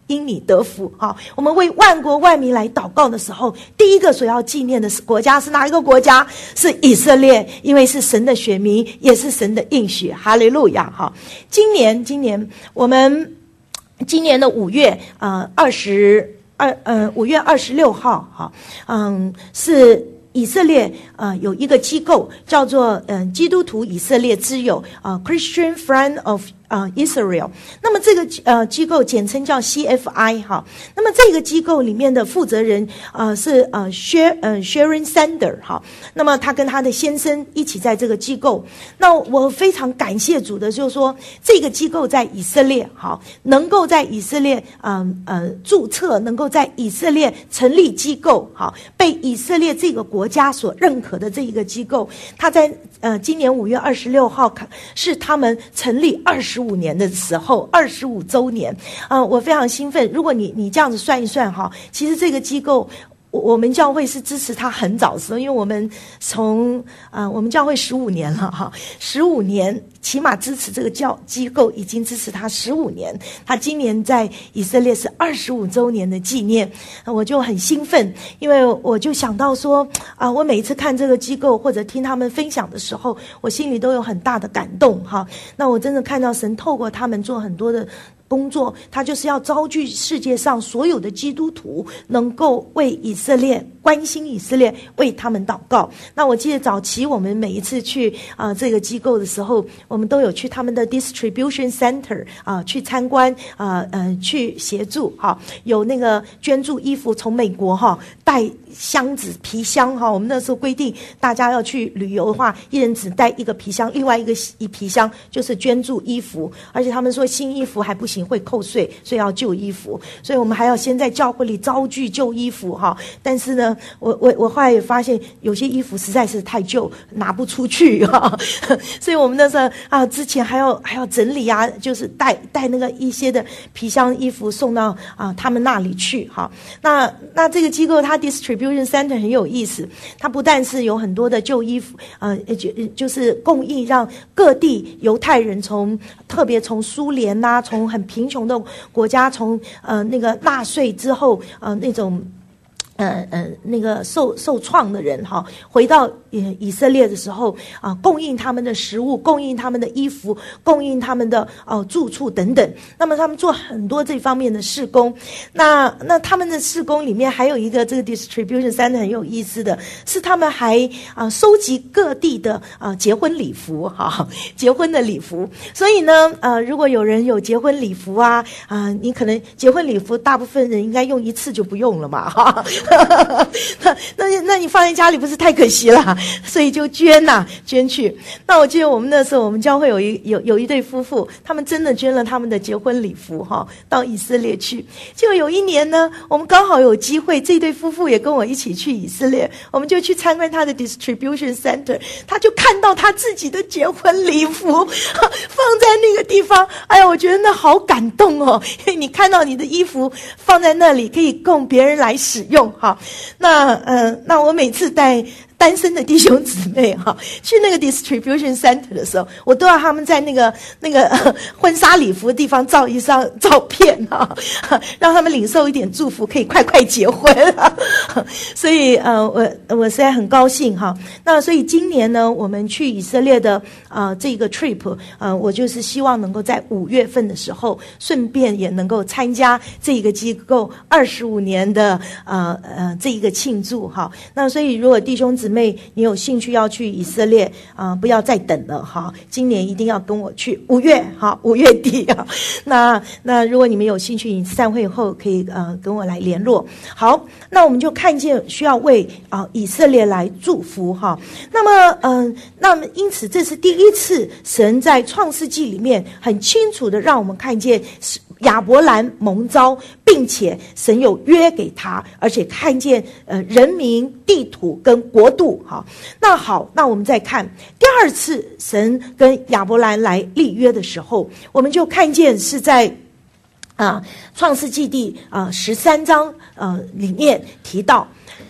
因你得福。好，我们为万国万民来祷告的时候，第一个所要纪念的是国家是哪一个国家？是以色列，因为是神的选民，也是神的应许。哈利路亚！哈，今年今年我们今年的五月呃二十二呃五月二十六号，哈，嗯是。以色列呃有一个机构叫做嗯、呃、基督徒以色列之友啊、呃、Christian Friend of 啊、呃、Israel， 那么这个呃机构简称叫 C F I 哈，那么这个机构里面的负责人呃是呃 Share 呃 Sharon Sander 哈，那么他跟他的先生一起在这个机构，那我非常感谢主的，就是说这个机构在以色列好，能够在以色列嗯 呃, 呃注册，能够在以色列成立机构好，被以色列这个国家所认可的这一个机构，他在呃今年五月二十六号是他们成立二十五年的时候，二十五周年啊、呃，我非常兴奋。如果你你这样子算一算哈，其实这个机构。我们教会是支持他很早的时候，因为我们从呃我们教会十五年了哈，十五年起码支持这个教机构已经支持他十五年，他今年在以色列是二十五周年的纪念，我就很兴奋，因为我就想到说啊、呃，我每一次看这个机构或者听他们分享的时候，我心里都有很大的感动哈。那我真的看到神透过他们做很多的工作，他就是要招聚世界上所有的基督徒，能够为以色列关心以色列，为他们祷告。那我记得早期我们每一次去啊、呃、这个机构的时候，我们都有去他们的 distribution center 啊、呃、去参观啊 呃, 呃去协助哈、啊，有那个捐助衣服从美国哈、啊、带箱子皮箱哈、啊，我们那时候规定大家要去旅游的话，一人只带一个皮箱，另外一个一皮箱就是捐助衣服，而且他们说新衣服还不行，会扣税，所以要旧衣服，所以我们还要先在教会里招聚旧衣服哈。但是呢，我我我后来也发现有些衣服实在是太旧，拿不出去哈，所以我们那时候啊，之前还要还要整理啊，就是带带那个一些的皮箱衣服送到啊他们那里去哈。那那这个机构它 distribution center 很有意思，它不但是有很多的旧衣服，呃就就是供应让各地犹太人从特别从苏联呐、啊，从很贫穷的国家，从呃那个纳税之后呃那种。呃呃，那个受受创的人哈，回到以以色列的时候啊、呃，供应他们的食物，供应他们的衣服，供应他们的呃住处等等。那么他们做很多这方面的事工。那那他们的事工里面还有一个这个 distribution center 很有意思的是，他们还啊、呃、收集各地的啊、呃、结婚礼服哈，结婚的礼服。所以呢，呃，如果有人有结婚礼服啊啊、呃，你可能结婚礼服大部分人应该用一次就不用了嘛哈。那那那你放在家里不是太可惜了，所以就捐呐、啊，捐去。那我记得我们那时候，我们教会有一有有一对夫妇，他们真的捐了他们的结婚礼服哈，到以色列去。结果有一年呢，我们刚好有机会，这对夫妇也跟我一起去以色列，我们就去参观他的 distribution center， 他就看到他自己的结婚礼服放在那个地方，哎呀，我觉得那好感动哦，因为你看到你的衣服放在那里，可以供别人来使用。好，那呃，那我每次带单身的弟兄姊妹哈，去那个 distribution center 的时候，我都要他们在那个那个、呃、婚纱礼服的地方照一张照片哈，让他们领受一点祝福，可以快快结婚。所以呃，我我实在很高兴哈。那所以今年呢，我们去以色列的呃这个 trip， 呃，我就是希望能够在五月份的时候，顺便也能够参加这一个机构二十五年的呃呃这一个庆祝哈。那所以如果弟兄姊妹姊妹，你有兴趣要去以色列啊、呃？不要再等了哈！今年一定要跟我去，五月哈，五月底啊。那那如果你们有兴趣，你散会后可以呃跟我来联络。好，那我们就看见需要为啊、呃、以色列来祝福哈。那么嗯、呃，那么因此这是第一次神在创世纪里面很清楚的让我们看见亚伯兰蒙召，并且神有约给他，而且看见呃人民、地土跟国度哈。那好，那我们再看第二次神跟亚伯兰来立约的时候，我们就看见是在啊创世纪第啊十三章呃里面提到。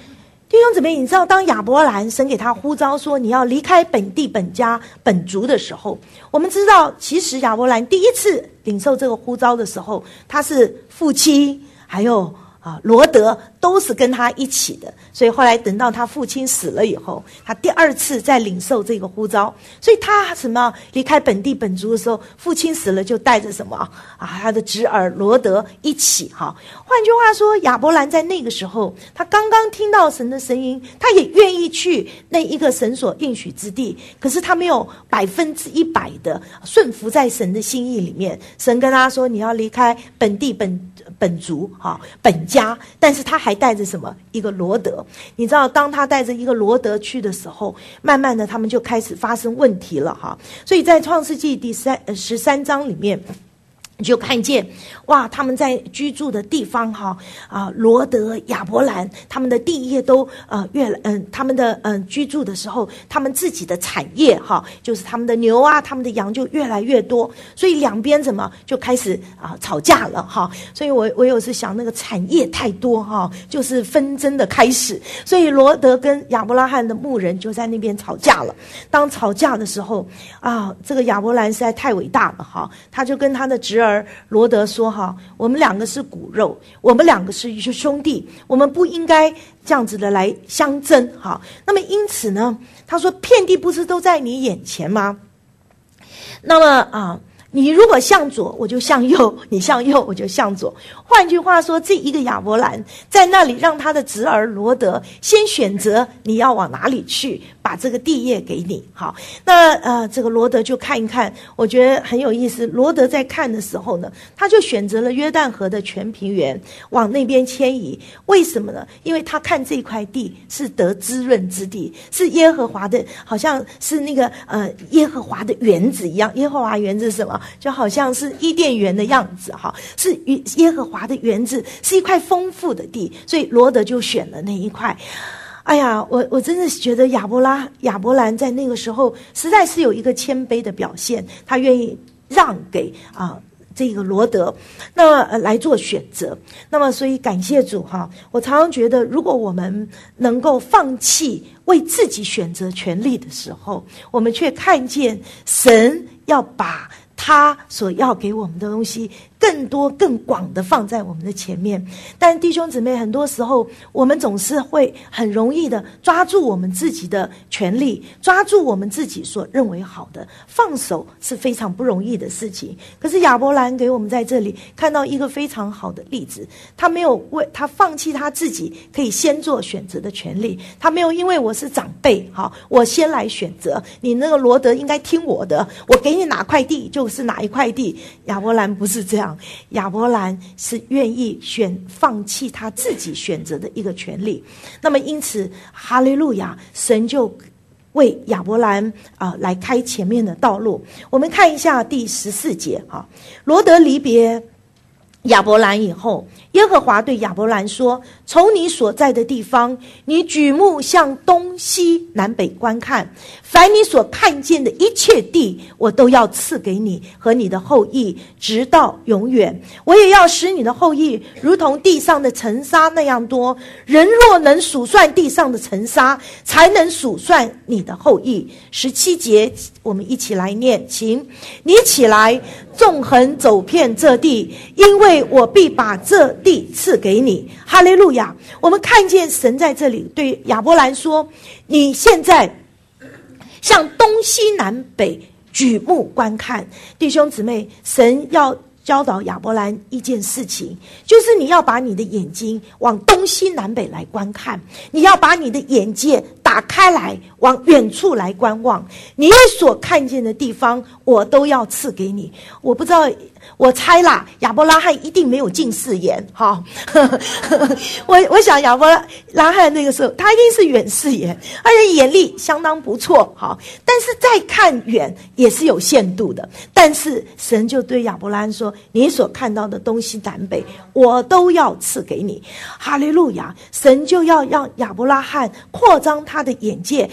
弟兄姊妹，你知道当亚伯兰神给他呼召说你要离开本地本家本族的时候，我们知道其实亚伯兰第一次领受这个呼召的时候，他是父亲还有啊罗德都是跟他一起的，所以后来等到他父亲死了以后，他第二次再领受这个呼召，所以他什么离开本地本族的时候，父亲死了就带着什么啊他的侄儿罗德一起哈。换句话说，亚伯兰在那个时候，他刚刚听到神的声音，他也愿意去那一个神所应许之地，可是他没有百分之一百的顺服在神的心意里面。神跟他说你要离开本地本本族哈本家，但是他还带着什么一个罗德。你知道当他带着一个罗德去的时候，慢慢的他们就开始发生问题了哈。所以在创世纪第三呃十三章里面，你就看见哇，他们在居住的地方哈啊，罗德、亚伯兰他们的地业都呃越嗯、呃，他们的嗯、呃、居住的时候，他们自己的产业哈，就是他们的牛啊、他们的羊就越来越多，所以两边怎么就开始啊、呃、吵架了哈。所以我我有时想那个产业太多哈，就是纷争的开始。所以罗德跟亚伯拉罕的牧人就在那边吵架了。当吵架的时候啊，这个亚伯兰实在太伟大了哈，他就跟他的侄儿。而罗德说哈，我们两个是骨肉，我们两个是兄弟，我们不应该这样子的来相争哈。那么因此呢，他说遍地不是都在你眼前吗？那么啊，你如果向左，我就向右；你向右，我就向左。换句话说，这一个亚伯兰在那里让他的侄儿罗德先选择你要往哪里去，把这个地业给你。好，那呃，这个罗德就看一看，我觉得很有意思。罗德在看的时候呢，他就选择了约旦河的全平原，往那边迁移。为什么呢？因为他看这块地是得滋润之地，是耶和华的，好像是那个呃耶和华的园子一样。耶和华园子是什么？就好像是伊甸园的样子哈，是耶和华的园子，是一块丰富的地，所以罗德就选了那一块。哎呀，我我真的觉得亚伯拉亚伯兰在那个时候实在是有一个谦卑的表现，他愿意让给啊、呃、这个罗德，那么、呃、来做选择。那么所以感谢主哈，我常常觉得，如果我们能够放弃为自己选择权利的时候，我们却看见神要把他所要给我们的东西更多更广的放在我们的前面。但弟兄姊妹，很多时候我们总是会很容易的抓住我们自己的权利，抓住我们自己所认为好的，放手是非常不容易的事情。可是亚伯兰给我们在这里看到一个非常好的例子，他没有为他放弃他自己可以先做选择的权利，他没有因为我是长辈好，我先来选择，你那个罗德应该听我的，我给你哪块地就是哪一块地。亚伯兰不是这样，亚伯兰是愿意选放弃他自己选择的一个权利。那么因此哈利路亚，神就为亚伯兰啊、呃、来开前面的道路。我们看一下第十四节哈，罗德离别亚伯兰以后，耶和华对亚伯兰说，从你所在的地方，你举目向东西南北观看，凡你所看见的一切地，我都要赐给你和你的后裔，直到永远。我也要使你的后裔如同地上的尘沙那样多，人若能数算地上的尘沙，才能数算你的后裔。十七节我们一起来念，请你起来，纵横走遍这地，因为我必把这地赐给你。哈利路亚！我们看见神在这里对亚伯兰说，你现在向东西南北举目观看。弟兄姊妹，神要教导亚伯兰一件事情，就是你要把你的眼睛往东西南北来观看，你要把你的眼界打开来，往远处来观望，你所看见的地方我都要赐给你。我不知道，我猜啦，亚伯拉罕一定没有近视眼哈。我我想亚伯拉罕那个时候他一定是远视眼，而且眼力相当不错哈。但是再看远也是有限度的。但是神就对亚伯拉罕说，你所看到的东西南北我都要赐给你。哈利路亚！神就要让亚伯拉罕扩张他的眼界，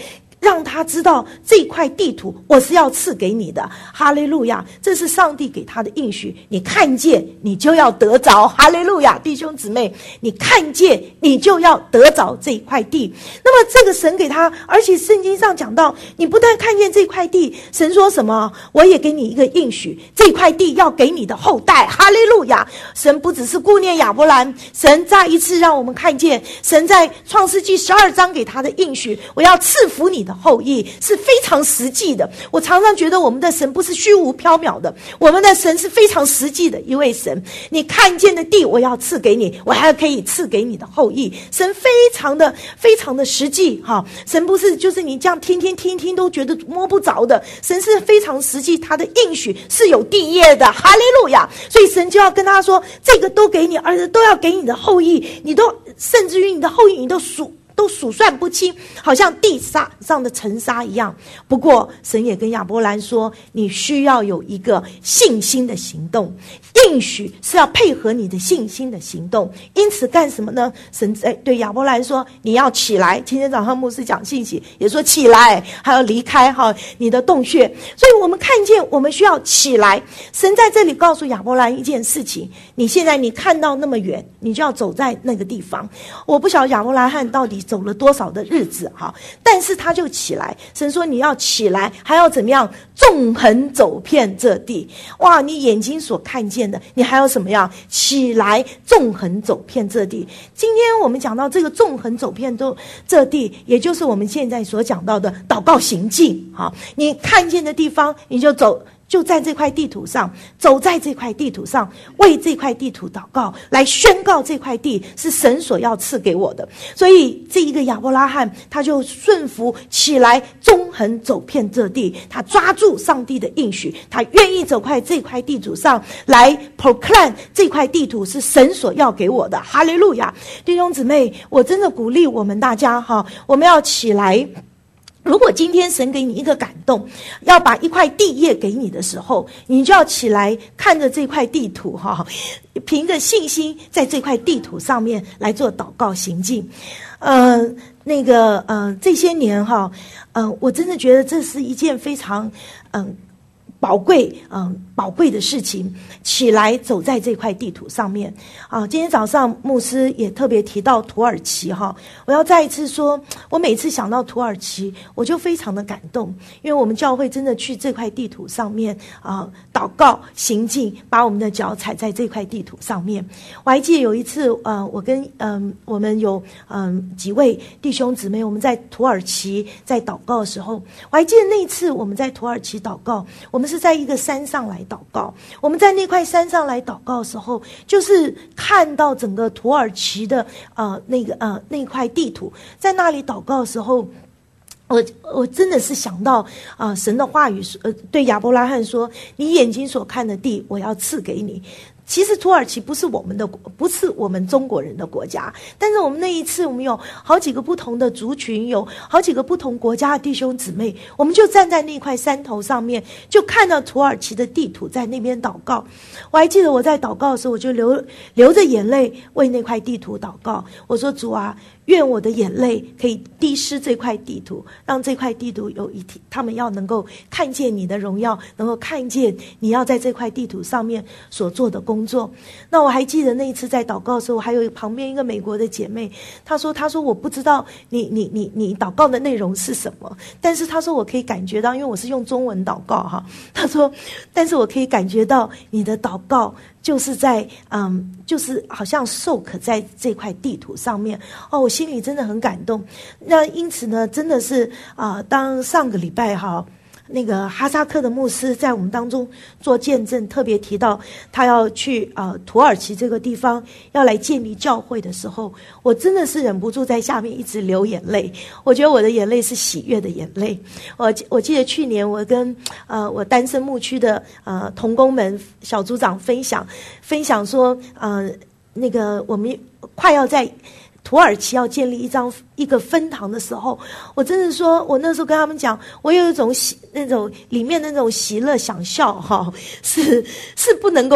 让他知道这块地图我是要赐给你的。哈利路亚，这是上帝给他的应许，你看见你就要得着。哈利路亚，弟兄姊妹，你看见你就要得着这一块地。那么这个神给他，而且圣经上讲到，你不但看见这块地，神说什么？我也给你一个应许，这块地要给你的后代。哈利路亚，神不只是顾念亚伯兰，神再一次让我们看见，神在创世纪十二章给他的应许，我要赐福你的后裔，是非常实际的。我常常觉得我们的神不是虚无缥缈的，我们的神是非常实际的一位神。你看见的地我要赐给你，我还可以赐给你的后裔。神非常的非常的实际哈，神不是就是你这样天天听听都觉得摸不着的，神是非常实际，他的应许是有地业的。哈利路亚，所以神就要跟他说，这个都给你，而且都要给你的后裔，你都甚至于你的后裔你都数都数算不清，好像地沙上的尘沙一样。不过神也跟亚伯兰说，你需要有一个信心的行动，应许是要配合你的信心的行动。因此干什么呢？神在对亚伯兰说，你要起来。今天早上牧师讲信息也说起来，还要离开哈你的洞穴。所以我们看见我们需要起来。神在这里告诉亚伯兰一件事情，你现在你看到那么远，你就要走在那个地方。我不晓得亚伯拉罕到底走了多少的日子哈，但是他就起来。神说你要起来，还要怎么样？纵横走遍这地。哇，你眼睛所看见的，你还要什么样？起来纵横走遍这地。今天我们讲到这个纵横走遍这地，也就是我们现在所讲到的祷告行径。好，你看见的地方你就走，就在这块地图上，走在这块地图上，为这块地图祷告，来宣告这块地是神所要赐给我的。所以这一个亚伯拉罕他就顺服起来，纵横走遍这地，他抓住上帝的应许，他愿意走在这块地图上来 proclaim 这块地图是神所要给我的。哈利路亚，弟兄姊妹，我真的鼓励我们大家哈，我们要起来。如果今天神给你一个感动，要把一块地业给你的时候，你就要起来看着这块地图哈，凭着信心在这块地图上面来做祷告行径。呃，那个呃，这些年哈，呃，我真的觉得这是一件非常嗯。呃宝贵，嗯，宝贵的事情，起来走在这块地图上面啊！今天早上牧师也特别提到土耳其哈，我要再一次说，我每次想到土耳其，我就非常的感动，因为我们教会真的去这块地图上面啊，祷告行进，把我们的脚踩在这块地图上面。我还记得有一次，呃，我跟嗯、呃，我们有嗯、呃、几位弟兄姊妹，我们在土耳其在祷告的时候，我还记得那一次我们在土耳其祷告，我们是在一个山上来祷告。我们在那块山上来祷告的时候，就是看到整个土耳其的呃那个呃那块地图，在那里祷告的时候，我我真的是想到啊、呃、神的话语，呃对亚伯拉罕说，你眼睛所看的地，我要赐给你。其实土耳其不是我们的，不是我们中国人的国家，但是我们那一次，我们有好几个不同的族群，有好几个不同国家的弟兄姊妹，我们就站在那块山头上面，就看到土耳其的地图，在那边祷告。我还记得我在祷告的时候，我就流流着眼泪为那块地图祷告。我说主啊，愿我的眼泪可以滴湿这块地图，让这块地图有一天他们要能够看见你的荣耀，能够看见你要在这块地图上面所做的工作。那我还记得那一次在祷告的时候，还有旁边一个美国的姐妹，她说她说我不知道你你你你祷告的内容是什么，但是她说我可以感觉到，因为我是用中文祷告哈，她说但是我可以感觉到你的祷告就是在嗯，就是好像受可在这块地图上面哦，我心里真的很感动。那因此呢，真的是啊、呃，当上个礼拜哈，那个哈萨克的牧师在我们当中做见证，特别提到他要去呃土耳其这个地方要来建立教会的时候，我真的是忍不住在下面一直流眼泪。我觉得我的眼泪是喜悦的眼泪。我我记得去年我跟呃我单身牧区的呃同工们小组长分享分享说，呃那个我们快要在土耳其要建立一张一个分堂的时候，我真的说，我那时候跟他们讲，我有一种喜那种里面那种喜乐想笑哈，是是不能够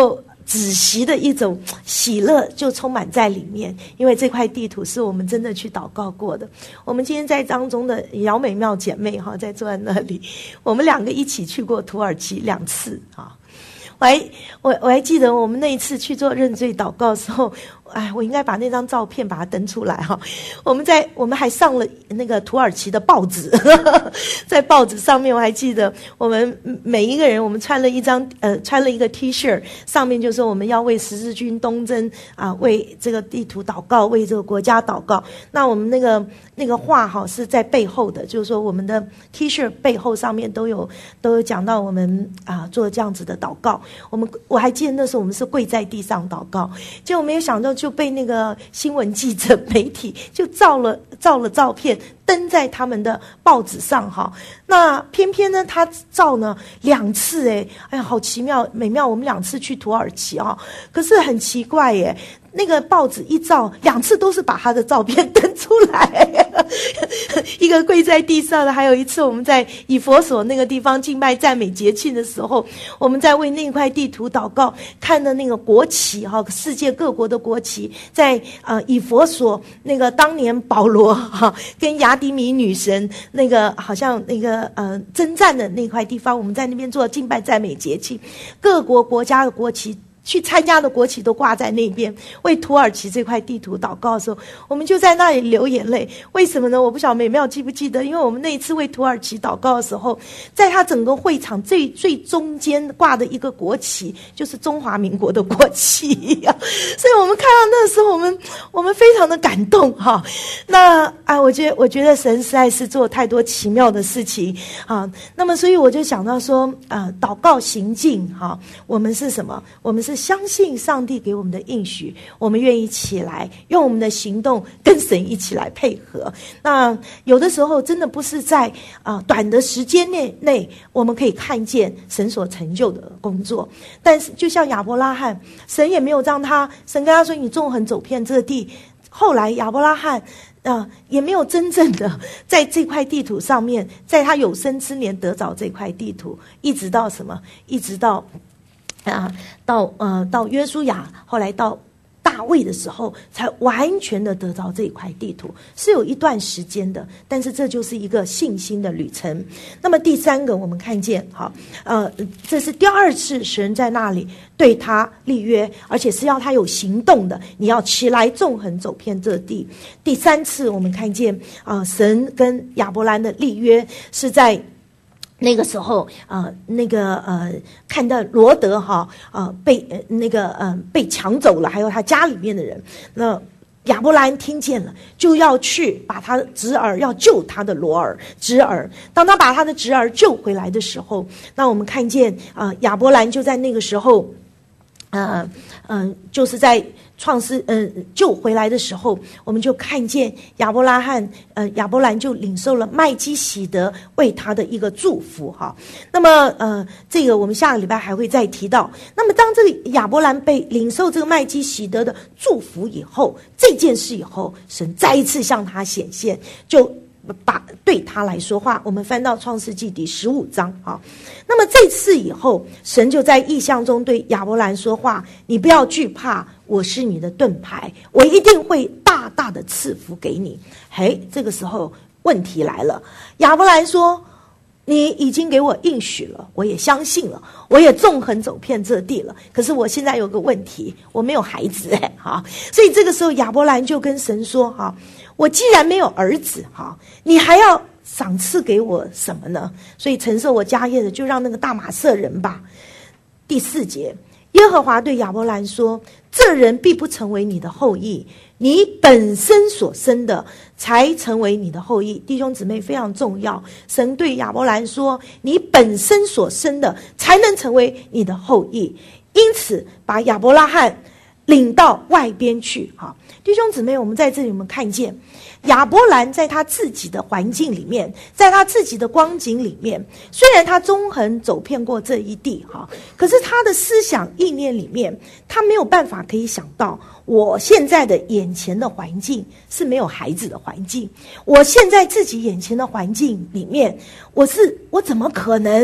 止息的一种喜乐就充满在里面，因为这块地图是我们真的去祷告过的。我们今天在当中的姚美妙姐妹哈，在坐在那里，我们两个一起去过土耳其两次啊。我还我我还记得我们那一次去做认罪祷告的时候，哎，我应该把那张照片把它登出来哈。我们在我们还上了那个土耳其的报纸，在报纸上面我还记得我们每一个人我们穿了一张呃穿了一个 T 恤，上面就说我们要为十字军东征啊，为这个地图祷告，为这个国家祷告。那我们那个那个画哈是在背后的，就是说我们的 T 恤背后上面都有都有讲到我们啊做这样子的祷告。我们我还记得那时候我们是跪在地上祷告，结果没有想到就被那个新闻记者媒体就照了照了照片登在他们的报纸上哈。那偏偏呢他照呢两次诶，哎呀好奇妙美妙，我们两次去土耳其啊，可是很奇怪耶，那个报纸一照两次都是把他的照片登出来，一个跪在地上的，还有一次我们在以佛所那个地方敬拜赞美节庆的时候，我们在为那块地图祷告，看的那个国旗哈，世界各国的国旗在呃以佛所那个当年保罗哈跟雅底米女神那个好像那个呃征战的那块地方，我们在那边做敬拜赞美节庆，各国国家的国旗去参加的国旗都挂在那边，为土耳其这块地图祷告的时候，我们就在那里流眼泪。为什么呢？我不晓得美妙记不记得，因为我们那一次为土耳其祷告的时候，在他整个会场最最中间挂的一个国旗就是中华民国的国旗啊，所以我们看到那时候我们我们非常的感动哈。那啊，我觉得我觉得神实在是做太多奇妙的事情啊。那么所以我就想到说啊，祷告行进哈，我们是什么？我们是相信上帝给我们的应许，我们愿意起来用我们的行动跟神一起来配合。那有的时候真的不是在啊、呃、短的时间内内我们可以看见神所成就的工作，但是就像亚伯拉罕，神也没有让他，神跟他说你纵横走遍这地，后来亚伯拉罕啊、呃，也没有真正的在这块地图上面，在他有生之年得着这块地图，一直到什么？一直到啊，到呃到约书亚，后来到大卫的时候，才完全的得到这一块地图，是有一段时间的，但是这就是一个信心的旅程。那么第三个，我们看见，好，呃，这是第二次神在那里对他立约，而且是要他有行动的，你要起来纵横走遍这地。第三次，我们看见啊、呃，神跟亚伯兰的立约是在那个时候，呃，那个呃，看到罗德哈，呃，被呃那个呃被抢走了，还有他家里面的人，那亚伯兰听见了，就要去把他的侄儿，要救他的罗儿侄儿。当他把他的侄儿救回来的时候，那我们看见啊、呃，亚伯兰就在那个时候，呃嗯、呃，就是在创世嗯、呃、救回来的时候，我们就看见亚伯拉罕呃亚伯兰就领受了麦基洗德为他的一个祝福哈。那么呃这个我们下个礼拜还会再提到。那么当这个亚伯兰被领受这个麦基洗德的祝福以后，这件事以后，神再一次向他显现，就把对他来说话。我们翻到创世纪第十五章啊。那么这次以后，神就在异象中对亚伯兰说话，你不要惧怕，我是你的盾牌，我一定会大大的赐福给你。嘿，这个时候问题来了，亚伯兰说，你已经给我应许了，我也相信了，我也纵横走遍这地了，可是我现在有个问题，我没有孩子哎，哈，所以这个时候亚伯兰就跟神说，哈，我既然没有儿子，哈，你还要赏赐给我什么呢？所以承受我家业的，就让那个大马色人吧。第四节，耶和华对亚伯兰说，这人必不成为你的后裔，你本身所生的才成为你的后裔。弟兄姊妹，非常重要，神对亚伯兰说，你本身所生的才能成为你的后裔，因此把亚伯拉罕领到外边去。好，弟兄姊妹，我们在这里我们看见亚伯兰在他自己的环境里面，在他自己的光景里面，虽然他纵横走遍过这一地哈，可是他的思想意念里面，他没有办法可以想到，我现在的眼前的环境是没有孩子的环境，我现在自己眼前的环境里面，我是我怎么可能会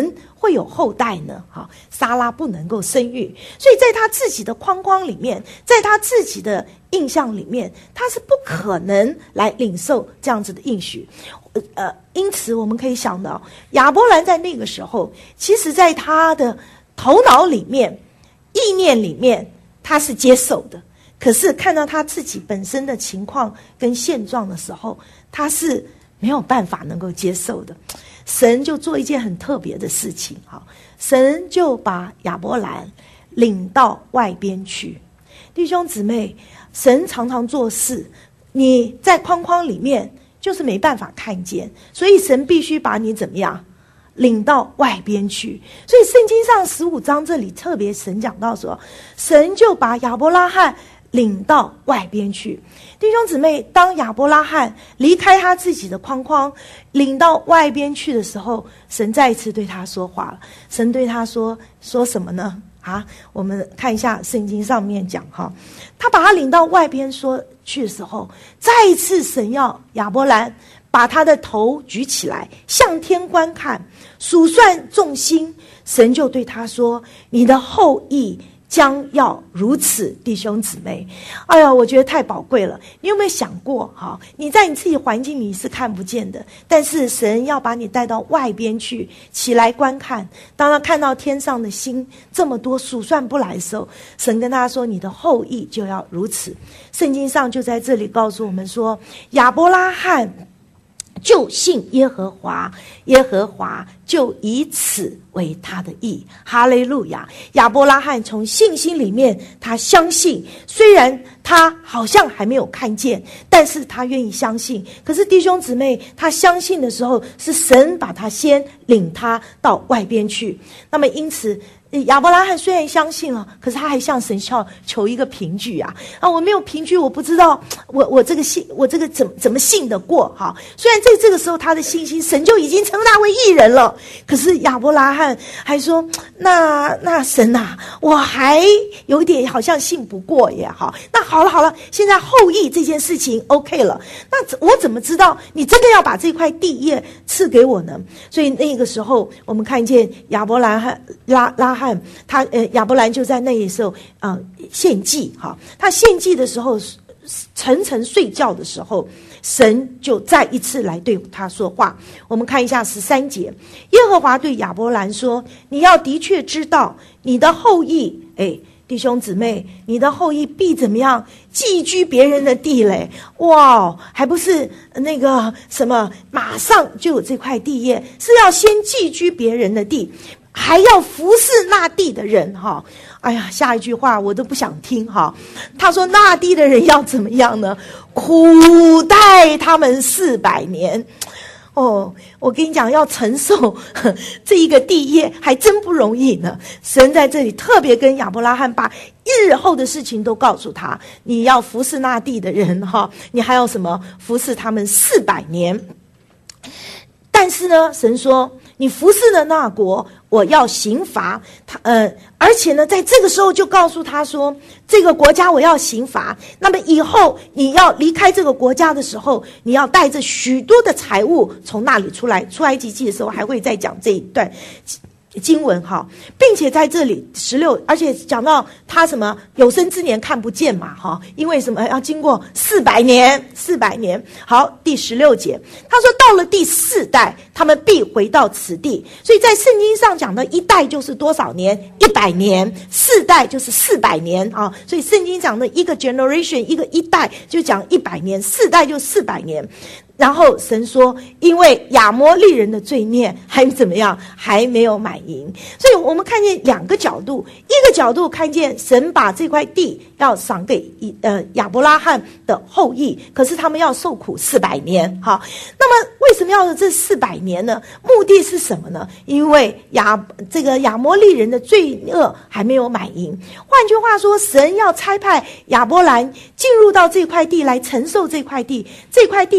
会有后代呢？哈，撒拉不能够生育，所以在他自己的框框里面，在他自己的印象里面，他是不可能来领受这样子的应许。呃，因此我们可以想到，亚伯兰在那个时候，其实在他的头脑里面、意念里面，他是接受的。可是看到他自己本身的情况跟现状的时候，他是没有办法能够接受的。神就做一件很特别的事情，哈，神就把亚伯兰领到外边去。弟兄姊妹，神常常做事，你在框框里面就是没办法看见，所以神必须把你怎么样？领到外边去。所以圣经上十五章这里特别神讲到说，神就把亚伯拉罕领到外边去。弟兄姊妹，当亚伯拉罕离开他自己的框框，领到外边去的时候，神再一次对他说话了。神对他说说什么呢？啊，我们看一下圣经上面讲哈，他把他领到外边说去的时候，再一次神要亚伯兰把他的头举起来，向天观看，数算众星。神就对他说：“你的后裔将要如此。”弟兄姊妹，哎呀，我觉得太宝贵了。你有没有想过，哈，你在你自己环境里是看不见的，但是神要把你带到外边去，起来观看。当他看到天上的星这么多，数算不来的时候，神跟他说：“你的后裔就要如此。”圣经上就在这里告诉我们说，亚伯拉罕就信耶和华，耶和华就以此为他的义。哈利路亚！亚伯拉罕从信心里面，他相信，虽然他好像还没有看见，但是他愿意相信。可是弟兄姊妹，他相信的时候，是神把他先领他到外边去。那么因此，亚伯拉罕虽然相信了，可是他还向神求求一个凭据啊！啊，我没有凭据，我不知道我我这个信，我这个怎怎么信得过哈？虽然在这个时候他的信心，神就已经称他为义人了，可是亚伯拉罕还说：“那那神啊，我还有点好像信不过耶！哈，那好了好了，现在后裔这件事情 OK 了，那我怎么知道你真的要把这块地业赐给我呢？”所以那个时候，我们看见亚伯拉罕拉拉罕。他呃亚伯兰就在那个时候啊、呃、献祭哈，他献祭的时候，沉沉睡觉的时候，神就再一次来对他说话。我们看一下十三节，耶和华对亚伯兰说：“你要的确知道，你的后裔，哎，弟兄姊妹，你的后裔必怎么样？寄居别人的地嘞！哇，还不是那个什么，马上就有这块地业，是要先寄居别人的地。”还要服侍那地的人哈，哎呀，下一句话我都不想听哈。他说那地的人要怎么样呢？苦待他们四百年。哦，我跟你讲，要承受这一个地业还真不容易呢。神在这里特别跟亚伯拉罕把日后的事情都告诉他，你要服侍那地的人哈，你还要什么？服侍他们四百年。但是呢，神说你服侍的那国，我要刑罚他，呃，而且呢，在这个时候就告诉他说，这个国家我要刑罚。那么以后你要离开这个国家的时候，你要带着许多的财物从那里出来。出埃及记的时候还会再讲这一段经文哈，并且在这里十六，而且讲到他什么有生之年看不见嘛哈，因为什么要经过四百年，四百年。好，第十六节，他说到了第四代，他们必回到此地。所以在圣经上讲的一代就是多少年？一百年，四代就是四百年啊。所以圣经讲的一个 generation， 一个一代就讲一百年，四代就四百年。然后神说，因为亚摩利人的罪孽还怎么样，还没有满盈。所以我们看见两个角度，一个角度看见神把这块地要赏给呃亚伯拉罕的后裔，可是他们要受苦四百年。好，那么为什么要这四百年呢？目的是什么呢？因为亚这个亚摩利人的罪恶还没有满盈。换句话说，神要差派亚伯兰进入到这块地来承受这块地，这块地土上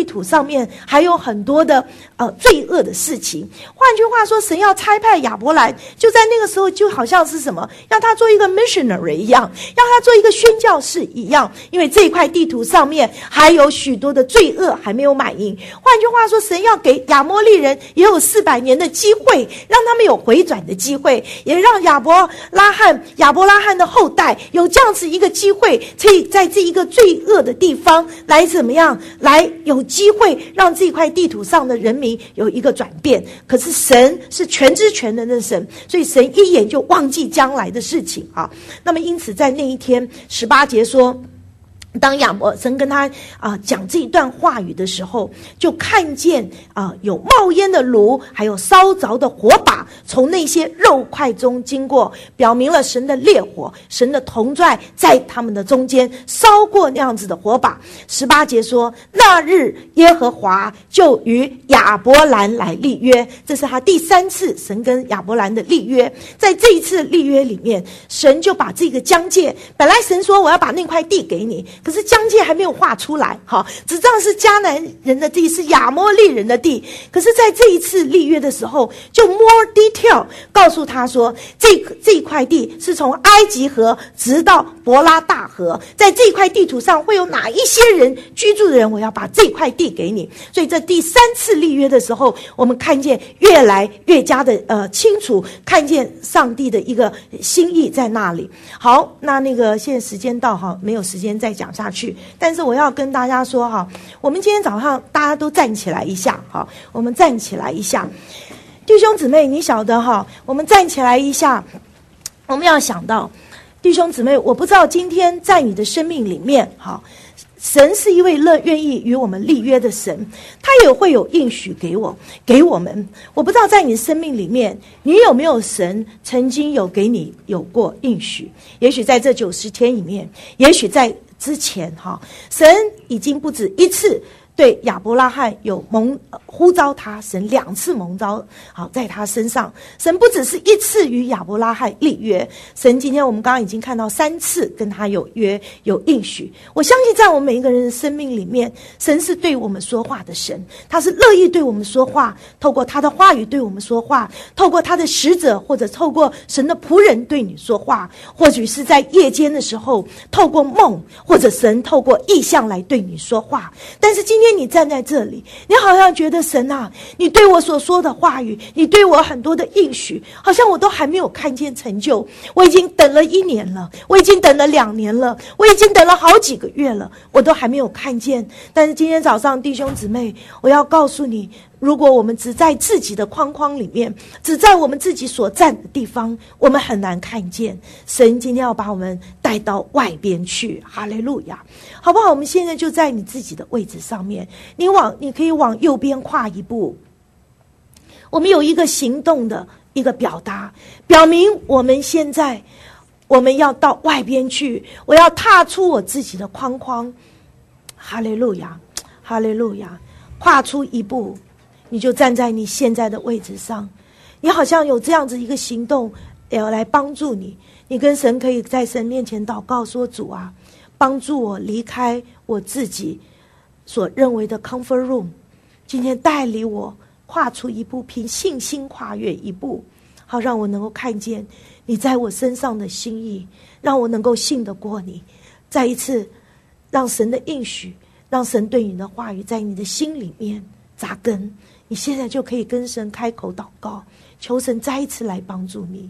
面还有很多的呃罪恶的事情。换句话说，神要差派亚伯兰，就在那个时候就好像是什么，让他做一个 missionary 一样，让他做一个宣教士一样，因为这一块地图上面还有许多的罪恶还没有满盈。换句话说，神要给亚摩利人也有四百年的机会，让他们有回转的机会，也让亚伯拉罕亚伯拉罕的后代有这样子一个机会，可以在这一个罪恶的地方来怎么样，来有机会让这块地图上的人民有一个转变。可是神是全知全能的神，所以神一眼就忘记将来的事情啊。那么因此在那一天十八节说，当亚伯神跟他啊、呃、讲这一段话语的时候，就看见啊、呃、有冒烟的炉，还有烧着的火把从那些肉块中经过，表明了神的烈火，神的同在在他们的中间烧过那样子的火把。十八节说，那日耶和华就与亚伯兰来立约，这是他第三次神跟亚伯兰的立约。在这一次立约里面，神就把这个疆界，本来神说我要把那块地给你，可是疆界还没有画出来，好，只知道是迦南人的地，是亚摩利人的地。可是在这一次立约的时候，就 more detail 告诉他说，这这一块地是从埃及河直到伯拉大河，在这一块地图上会有哪一些人居住的人，我要把这块地给你。所以这第三次立约的时候，我们看见越来越加的呃清楚，看见上帝的一个心意在那里。好，那那个现在时间到哈，没有时间再讲下去，但是我要跟大家说哈，我们今天早上大家都站起来一下，好，我们站起来一下，弟兄姊妹，你晓得哈，我们站起来一下，我们要想到，弟兄姊妹，我不知道今天在你的生命里面，哈，神是一位乐愿意与我们立约的神，他也会有应许给我给我们。我不知道在你的生命里面，你有没有神曾经有给你有过应许？也许在这九十天里面，也许在之前哈，神已经不止一次对亚伯拉罕有蒙呼召他，神两次蒙召好在他身上。神不只是一次与亚伯拉罕立约，神今天我们刚刚已经看到三次跟他有约有应许。我相信在我们每一个人的生命里面，神是对我们说话的神，他是乐意对我们说话，透过他的话语对我们说话，透过他的使者或者透过神的仆人对你说话，或许是在夜间的时候透过梦，或者神透过异象来对你说话。但是今天你站在这里，你好像觉得神啊，你对我所说的话语，你对我很多的应许，好像我都还没有看见成就。我已经等了一年了，我已经等了两年了，我已经等了好几个月了，我都还没有看见。但是今天早上弟兄姊妹，我要告诉你，如果我们只在自己的框框里面，只在我们自己所站的地方，我们很难看见。神今天要把我们带到外边去，哈利路亚，好不好？我们现在就在你自己的位置上面，你往你可以往右边跨一步。我们有一个行动的一个表达，表明我们现在我们要到外边去，我要踏出我自己的框框，哈利路亚，哈利路亚，跨出一步，你就站在你现在的位置上，你好像有这样子一个行动要来帮助你。你跟神可以在神面前祷告说，主啊，帮助我离开我自己所认为的 comfort room， 今天带领我跨出一步，凭信心跨越一步，好让我能够看见你在我身上的心意，让我能够信得过你。再一次让神的应许，让神对你的话语在你的心里面扎根，你现在就可以跟神开口祷告，求神再一次来帮助你。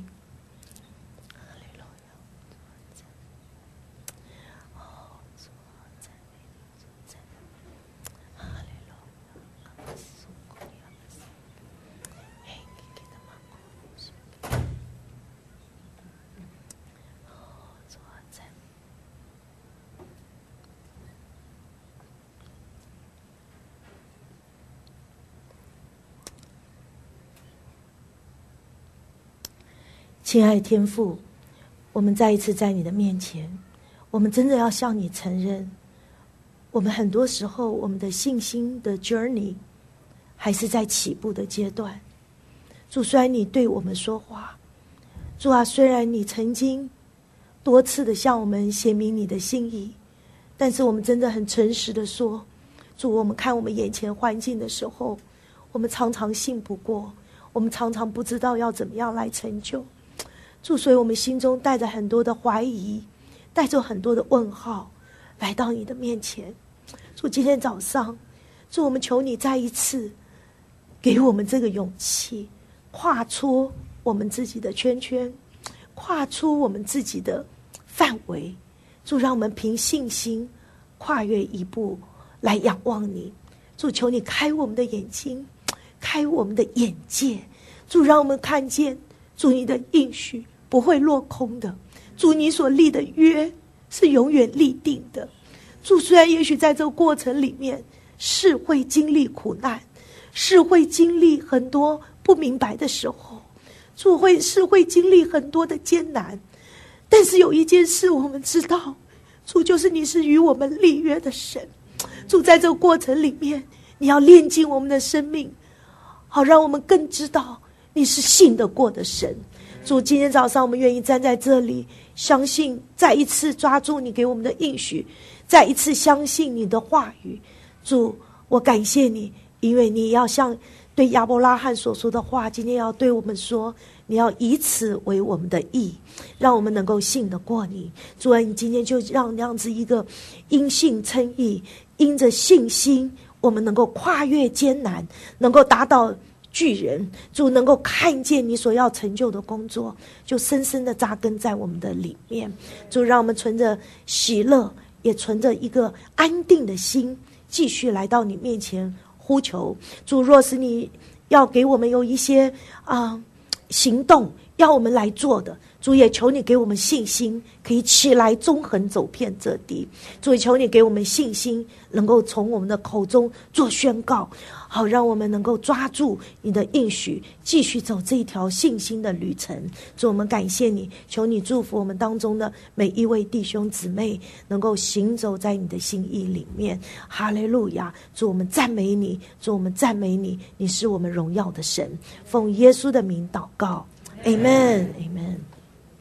亲爱的天父，我们再一次在你的面前，我们真的要向你承认，我们很多时候我们的信心的 journey 还是在起步的阶段。主，虽然你对我们说话，主啊，虽然你曾经多次的向我们显明你的心意，但是我们真的很诚实的说， 主，我们看我们眼前环境的时候，我们常常信不过，我们常常不知道要怎么样来成就。主，所以我们心中带着很多的怀疑，带着很多的问号来到你的面前。主，今天早上，主，我们求你再一次给我们这个勇气，跨出我们自己的圈圈，跨出我们自己的范围。主，让我们凭信心跨越一步来仰望你。主，求你开我们的眼睛，开我们的眼界。主，让我们看见，主，你的应许不会落空的。主，你所立的约是永远立定的。主，虽然也许在这个过程里面是会经历苦难，是会经历很多不明白的时候，主，会是会经历很多的艰难，但是有一件事我们知道，主，就是你是与我们立约的神。主，在这个过程里面，你要炼净我们的生命，好让我们更知道你是信得过的神。主，今天早上我们愿意站在这里，相信再一次抓住你给我们的应许，再一次相信你的话语。主，我感谢你，因为你要像对亚伯拉罕所说的话，今天要对我们说，你要以此为我们的义，让我们能够信得过你。主啊，你今天就让那样子一个因信称义，因着信心，我们能够跨越艰难，能够达到巨人。主，能够看见你所要成就的工作，就深深的扎根在我们的里面。主，让我们存着喜乐，也存着一个安定的心，继续来到你面前呼求。主，若是你要给我们有一些啊、呃、行动要我们来做的，主也求你给我们信心，可以起来纵横走遍这地。主也求你给我们信心，能够从我们的口中做宣告，好让我们能够抓住你的应许，继续走这一条信心的旅程。主，我们感谢你，求你祝福我们当中的每一位弟兄姊妹，能够行走在你的心意里面。哈利路亚！主，我们赞美你，主，我们赞美你，你是我们荣耀的神。奉耶稣的名祷告， Amen Amen。